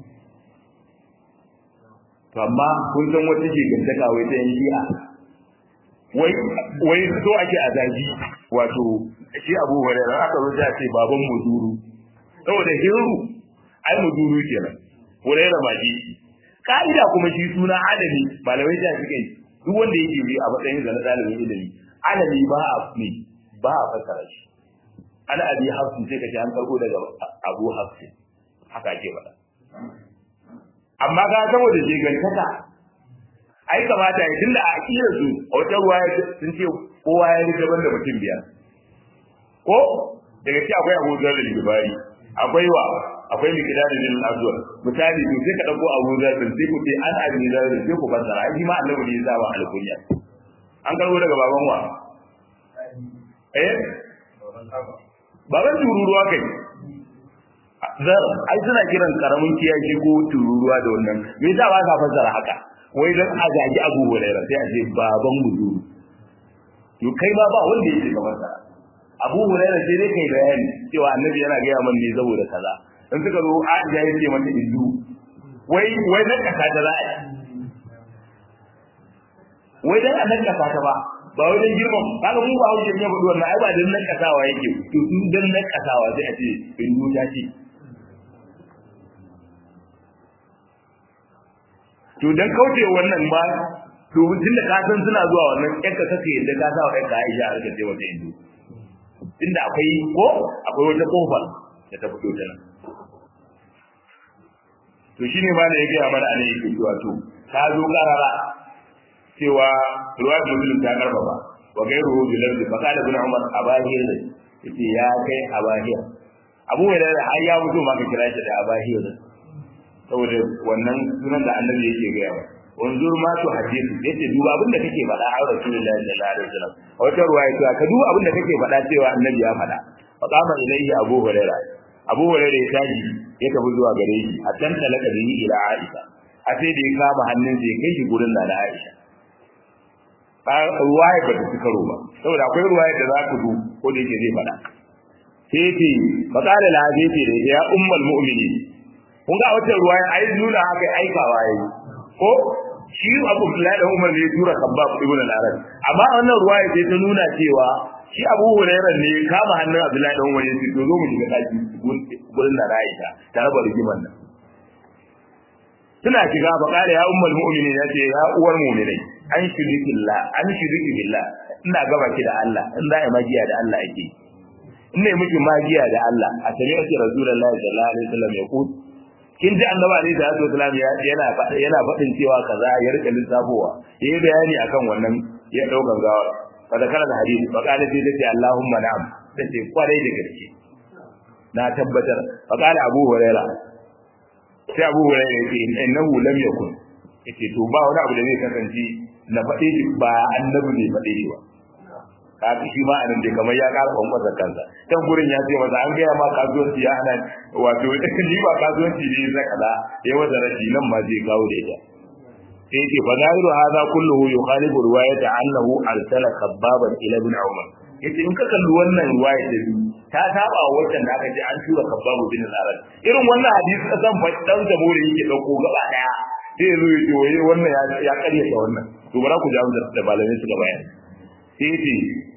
to amma kun san wata ce gantaka wai ta shi'a wai wai so ake azaji wato shi Abu Hurairah aka zo ya ce baban muduru saboda hiru ai muduru kenan Hurairah magi kaida kuma shi suna adami malamai ta suke duk wanda yake bi a matsayin da dalibin ilimi adami ba a ne ba a fasara shi ana abi hafsi sai kace an karbo daga Abu Hafsi haka ake faɗa amma ga saboda jigantaka ai kamata ya tunda a akidar su a wata ruwa sun ce kowa ya rike banda mutum biyar ko daga ci akwai Abu Dharr al-Ghifari akwai wa akwai Miqdad bin al-Aswad misali to sai ka dauko Abu Dharr sai ku ce an Abi Dharr sai ku fassara ai ma Allah ne ya zaba al-Qur'an an karbo daga baban wa eh baban tururuwa kai zar ai suna kiran karamin kiyashi ko tururuwa da wannan me yasa ba ka fassara haka wai dan a gaji Abu Hurairah sai a ce baban muduru to kai ba ba wanda yake kamar sa Abu Hurairah sai dai kai bayani cewa annabi yana ga yaman ne saboda kaza in suka zo Aisha ya ce mata izu wai wai dan kasa ta za'a wai dan annabi kasa ta ba ba wai dan girman kaga mu ba hauke ne faɗi wannan ai ba dan nan kasawa yake to in dan nan kasawa sai a ce izu ta ce to dan kauce wannan ba to tunda ka san suna zuwa wannan yanka kake yadda ka sa wa yanka Aisha har ka ce wata indo tunda akwai ko akwai wata kofar da ta fito tana to shine ma da yake mana anan yake cewa to ka zo karara cewa ruwa muslim ta karfafa wa gairuhu bil ardi fa qala ibn Umar abahir yace ya kai abahir Abu Hurairah har ya mutu ma ka kira shi da abahir saboda wannan sunan da annabi yake gaya wa wanzur ma to hadisi yace duba abin da kake faɗa a Rasulullahi sallallahu alaihi wasallam a wata ruwaya cewa ka duba abin da kake faɗa cewa annabi ya faɗa fa qama ilayhi Abu Hurairah Abu Hurairah ya taji ya tafi zuwa gare shi a dan talaka bihi ila Aisha a sai da ya kama hannun sa ya kai shi gurin da Aisha ba ruwaya ba ta karo ba saboda akwai ruwaya da za ku du ko da yake zai faɗa sai ce fa qala la hadisi ya ummul mu'minin kun ga wata ruwaya ai nuna haka aikawa yayi ko shi Abu Abdullah da Umar ne tura Khabbab ibn al-Arab amma wannan ruwaya sai ta nuna cewa shi Abu Hurairah ne kama hannun Abdullah da Umar yace to zo mu shiga daki gurin da Aisha ta raba rigiman nan suna shiga fa kare ya ummul mu'minin yace ya uwar mu'minai an shiriki billah an shiriki billah ina gaba ki da Allah in za a magiya da Allah ake ina miki magiya da Allah a tare da Rasulullahi sallallahu alaihi wasallam ya ku kin ji annabi alaihi salatu wasallam yana yana fadin cewa kaza ya rika lissafowa yayi bayani akan wannan ya daukan gawa fa da kana hadisi fa kana sai dace Allahumma na'am dace kwarai da gaske na tabbatar fa kana Abu Hurairah sai Abu Hurairah yace innahu lam yakun yace to ba wani abu da zai kasance na fade shi ba annabi ne fade shi ba kafi shi ma anan da kamar ya ƙara kwankwasa kansa dan gurin ya ce masa an gaya ma kasuwanci ya ana wato ni ba kasuwanci ne zai kaza ya wata rashi nan ma zai kawo da ita sai ce fa zahiru hadha kulluhu yukhalifu riwayata annahu arsala khabbaban ila ibn Umar yace in ka kalli wannan riwaya da ta saba wa wannan da aka ce an tura khabbabu bin al-Arad irin wannan hadisi kasan fa dan da bore yake dauko gaba daya sai yazo ya ce wai wannan ya ya kare ta wannan to bara ku jawo da malamai su gaba yana sai ce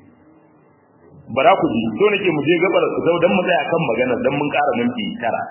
bara ku ji to nake mu je gabar su sau dan mu tsaya kan magana dan mun ƙara minti tara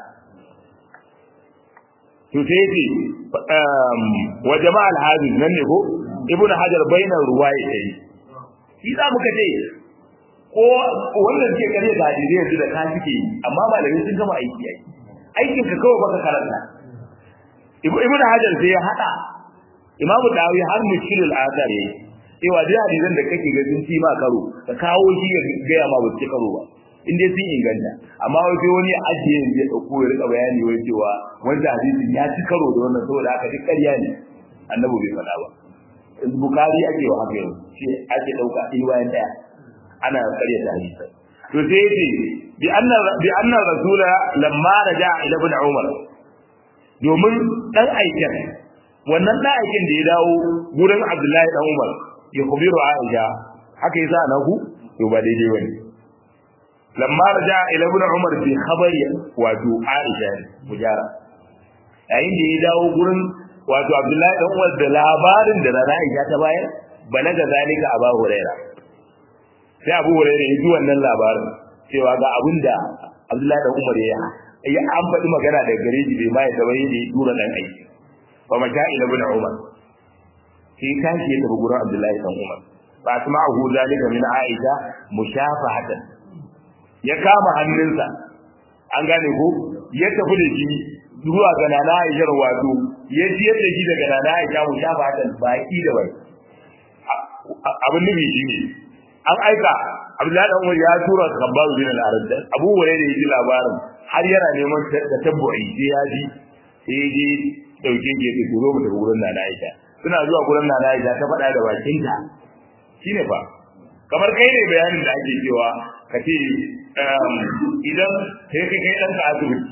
to sai ce wa jama'al hadis nan ne ko ibnu hajar bainar ruwaya dai shi za mu kace ko wannan ke kare da hadisi yanzu da ka suke yi amma malamai sun gama aiki ai aikin ka kawai baka karanta ibnu hajar sai ya hada imamu dawi har mushkilul azar yayi cewa da hadisan da kake ga sun ci ma karo ka kawo shi ga gaya ma ba su karo ba in dai sun inganta amma wai sai wani ajiye ya dauko ya rika bayani wai cewa wanda hadisin ya ci karo da wannan saboda haka duk ƙarya ne annabi bai faɗa ba bukari ake wa haka yau shi ake dauka ɗaya bayan ɗaya ana ƙarya da hadisi to sai yace bi anna bi anna rasula lamma raja ila ibn umar domin dan aikin wannan dan aikin da ya dawo gurin abdullahi dan umar ya kubiru aisha haka yasa na ku to ba daidai bane lamma raja ila ibn umar bi khabari wato aisha mujara yayin da ya dawo gurin wato abdullahi dan umar da labarin da rana aisha ta bayar balaga zalika abu huraira sai abu huraira ya ji wannan labarin cewa ga abinda abdullahi dan umar ya ya an faɗi magana daga gare shi bai mai da bai da tura dan aiki fa mata ila ibn umar sai tashi ya tafi gurin abdullahi dan umar fa asma'ahu zalika min aisha mushafahatan ya kama hannunsa an gane ko ya tafi da shi zuwa ga nana aisha wato ya ciyar da shi daga nana aisha mushafahatan baki da bai abin nufi shi ne an aika abdullahi dan umar ya tura kabbaru bin al-arad abu hurairah ya ji labarin har yana neman da tabbu'i sai ya ji sai ji dauke ke ta turo mu da gurin nana aisha suna zuwa gurin nana aisha ta faɗa da bakinta shine fa kamar kai ne bayanin da ake cewa kace idan kai kai kai dan ka asibiti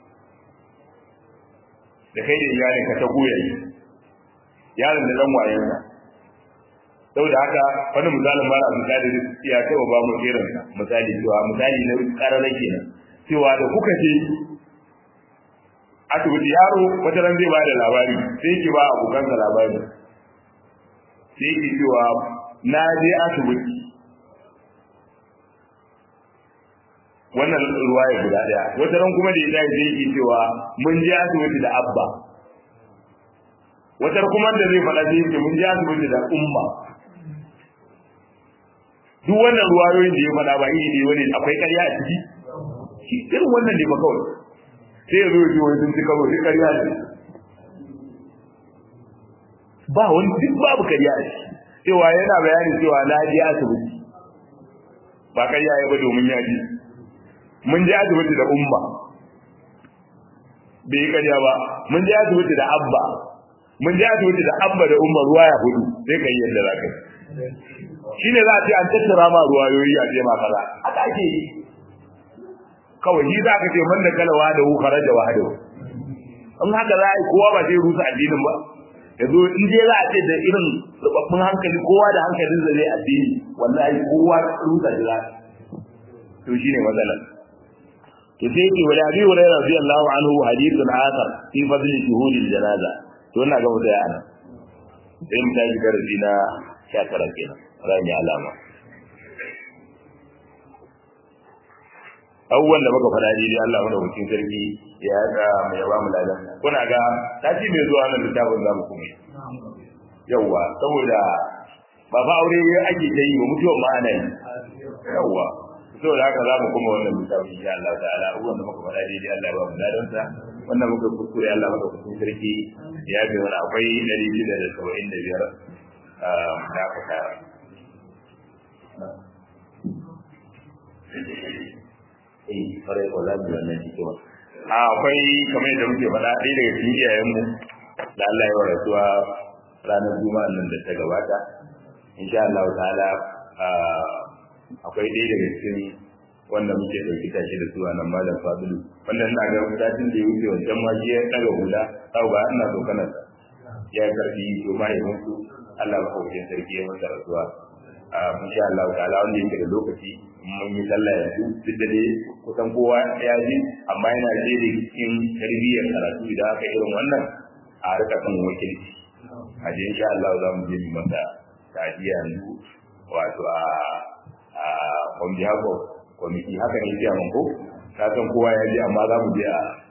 da kai da iyalin ka ta goya yaron da dan wayen ka saboda haka wani misalin mara misali da ya kai ba mu irin misali cewa misali na kararra kenan cewa da kuka je asibiti yaro wata ran zai ba da labari sai ki ba abokansa labari sai ki cewa na je asibiti wannan ruwaya guda daya wata ran kuma da ya tashi sai ki cewa mun je asibiti da abba wata kuma da zai faɗa sai ki mun je asibiti da umma duk wannan ruwayoyin da ya faɗa ba iri ne wani akwai ƙarya a ciki shi irin wannan ne ba kawai sai ya zo ya ji wani sun ci karo sai ƙarya ne ba wani duk babu ƙarya a ciki cewa yana bayanin cewa na je asibiti ba ƙarya ya ba domin ya ji mun je asibiti da umma bai yi ƙarya ba mun je asibiti da abba mun je asibiti da abba da umma ruwa ya hudu sai ka yi yadda za ka yi shi ne za a ce an tattara ma ruwayoyi a ce ma kaza haka ake yi kawai shi za ka ce man da kalawa da hukara da wahada in haka za a yi kowa ba zai rusa addinin ba yanzu in je za a ce da irin rubabbun hankali kowa da hankalin da zai addini wallahi kowa rusa shi za to shi ne matsalar to sai ki wala bi hurairah radiyallahu anhu hadithun akhar fi fadli shuhudil janaza to ina ga mutaya ana sai mu tafi garbi na sha tara kenan rami alama abubuwan da muka faɗa daidai Allah mana hutun sarki ya haɗa mai yaba mu ladan kuna ga tashi mai zuwa nan littafin zamu kuma yawwa saboda ba fa aure ake ta yi ba mutuwar ma ana yi yawwa saboda haka za mu kuma wannan littafin insha Allah ta'ala abubuwan da muka faɗa daidai Allah ya ba mu ladan sa wannan muka kuskure Allah mana hutun sarki ya ga wani akwai ɗari shida da saba'in da biyar da aka tara eh farai ko zamu wannan cikin a akwai kamar yadda muke faɗa ɗaya daga cikin iyayenmu da Allah ya warasuwa ranar juma'a nan da ta gabata insha Allah ta'ala akwai ɗaya daga cikin wanda muke ɗauki tashi da su a nan malam Fadilu wannan ina ga mutatin da ya wuce wancan ma shi ya ɗaga hula sau ba ina so kana ya karfi to ma ya mutu Allah ba kawai sarki ya masa rasuwa insha Allah ta'ala wanda yake da lokaci mun yi sallah yanzu duk da dai kusan kowa ya ji amma yana da cikin tarbiyyar karatu idan aka irin wannan a rika kan wakilci a je insha Allah za mu je mu masa ta'diya yanzu wato a a on behalf of committee haka ne ya mun ko ka san kowa ya ji amma za mu je a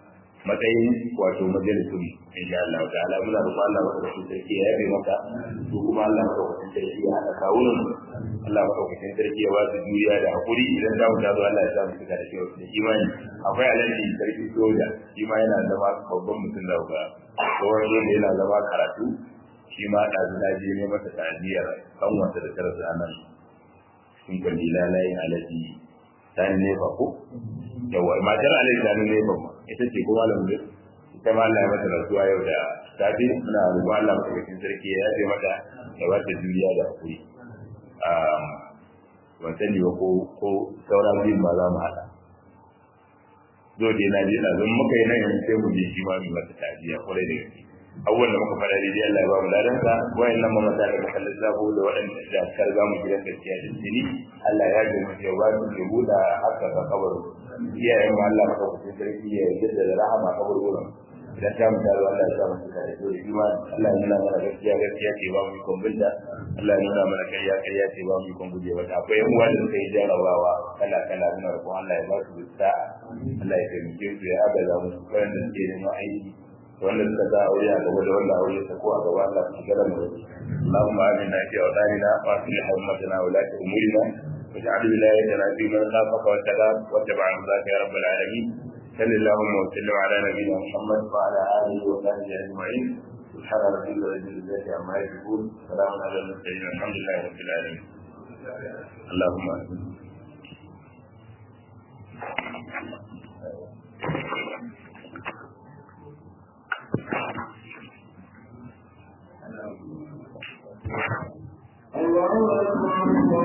matsayin wato majalisun insha Allah ta'ala muna roƙon Allah madaukakin sarki ya yabe maka su kuma Allah madaukakin sarki ya haɗa kawunan Allah madaukakin sarki ya ba su juriya da hakuri idan za mu tazo Allah ya sa mu cika da kyau da imani akwai alaji sarki soja shi ma yana zama babban mutum da ga kowa ne yana zama karatu shi ma da zuwa je ne masa ta'aziyar kan wanda da tarasa nan sun kalli lalayin alaji tani ne ba ko yawa matar alaji tani ne ba ita ce kuma malamin ita ma Allah ya mata rasuwa yau da safi muna roƙon Allah madaukakin sarki ya yabe mata da wata juriya da hakuri um ban sani ba ko ko sauran biyun ba za mu haɗa zo dai na je na zan muka yi nan yanzu sai mu je shi ma mu mata ta'aziyya kwarai da gaske abubuwan da muka fara daidai Allah ya ba mu ladansa wayannan mamata da muka lissafo da waɗanda da kar za mu gidan gaskiya da jini Allah ya ji mu ya ba su ke buɗa haka ga kabarin iyayen mu Allah maka kusa sarki ya yarda da rahama kabarin idan ta mu dawo Allah ya sa mu da to iman Allah ya nuna mana gaskiya gaskiya ce ba mu kon binda Allah ya nuna mana kariya kariya ce ba mu kon guje wata akwai yan uwa da suka yi jarabawa kala kala muna roƙon Allah ya ba su sa'a Allah ya taimake su ya agaza musu kayan da suke neman aiki wanda suka za aure a gaba da wanda aure ta ko a gaba Allah su gara mu Allahumma amina fi awdanina wa aslih ummatana wa la umurina waj'al wilayatana fi man khafaka wa taqab wa tabi'a ridaka ya rabbal alamin sallallahu wa sallam ala nabiyyina Muhammad wa ala alihi wa sahbihi ajma'in subhana rabbika rabbil izzati amma yasifun salamun ala al-mursalin alhamdulillahi rabbil alamin Allahumma الله أكبر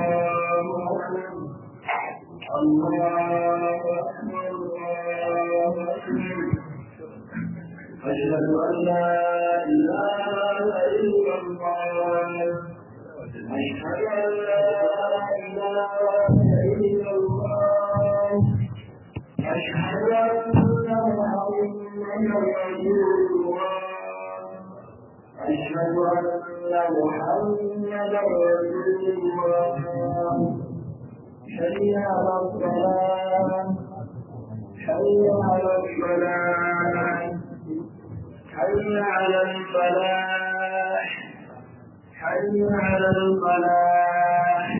الله أكبر الله أكبر أشهد أن لا إله إلا الله أشهد أن لا إله إلا الله أشهد أن محمدا رسول الله أشهد أن محمدا رسول الله حي على الصلاة حي على الصلاة حي على الفلاح حي على الفلاح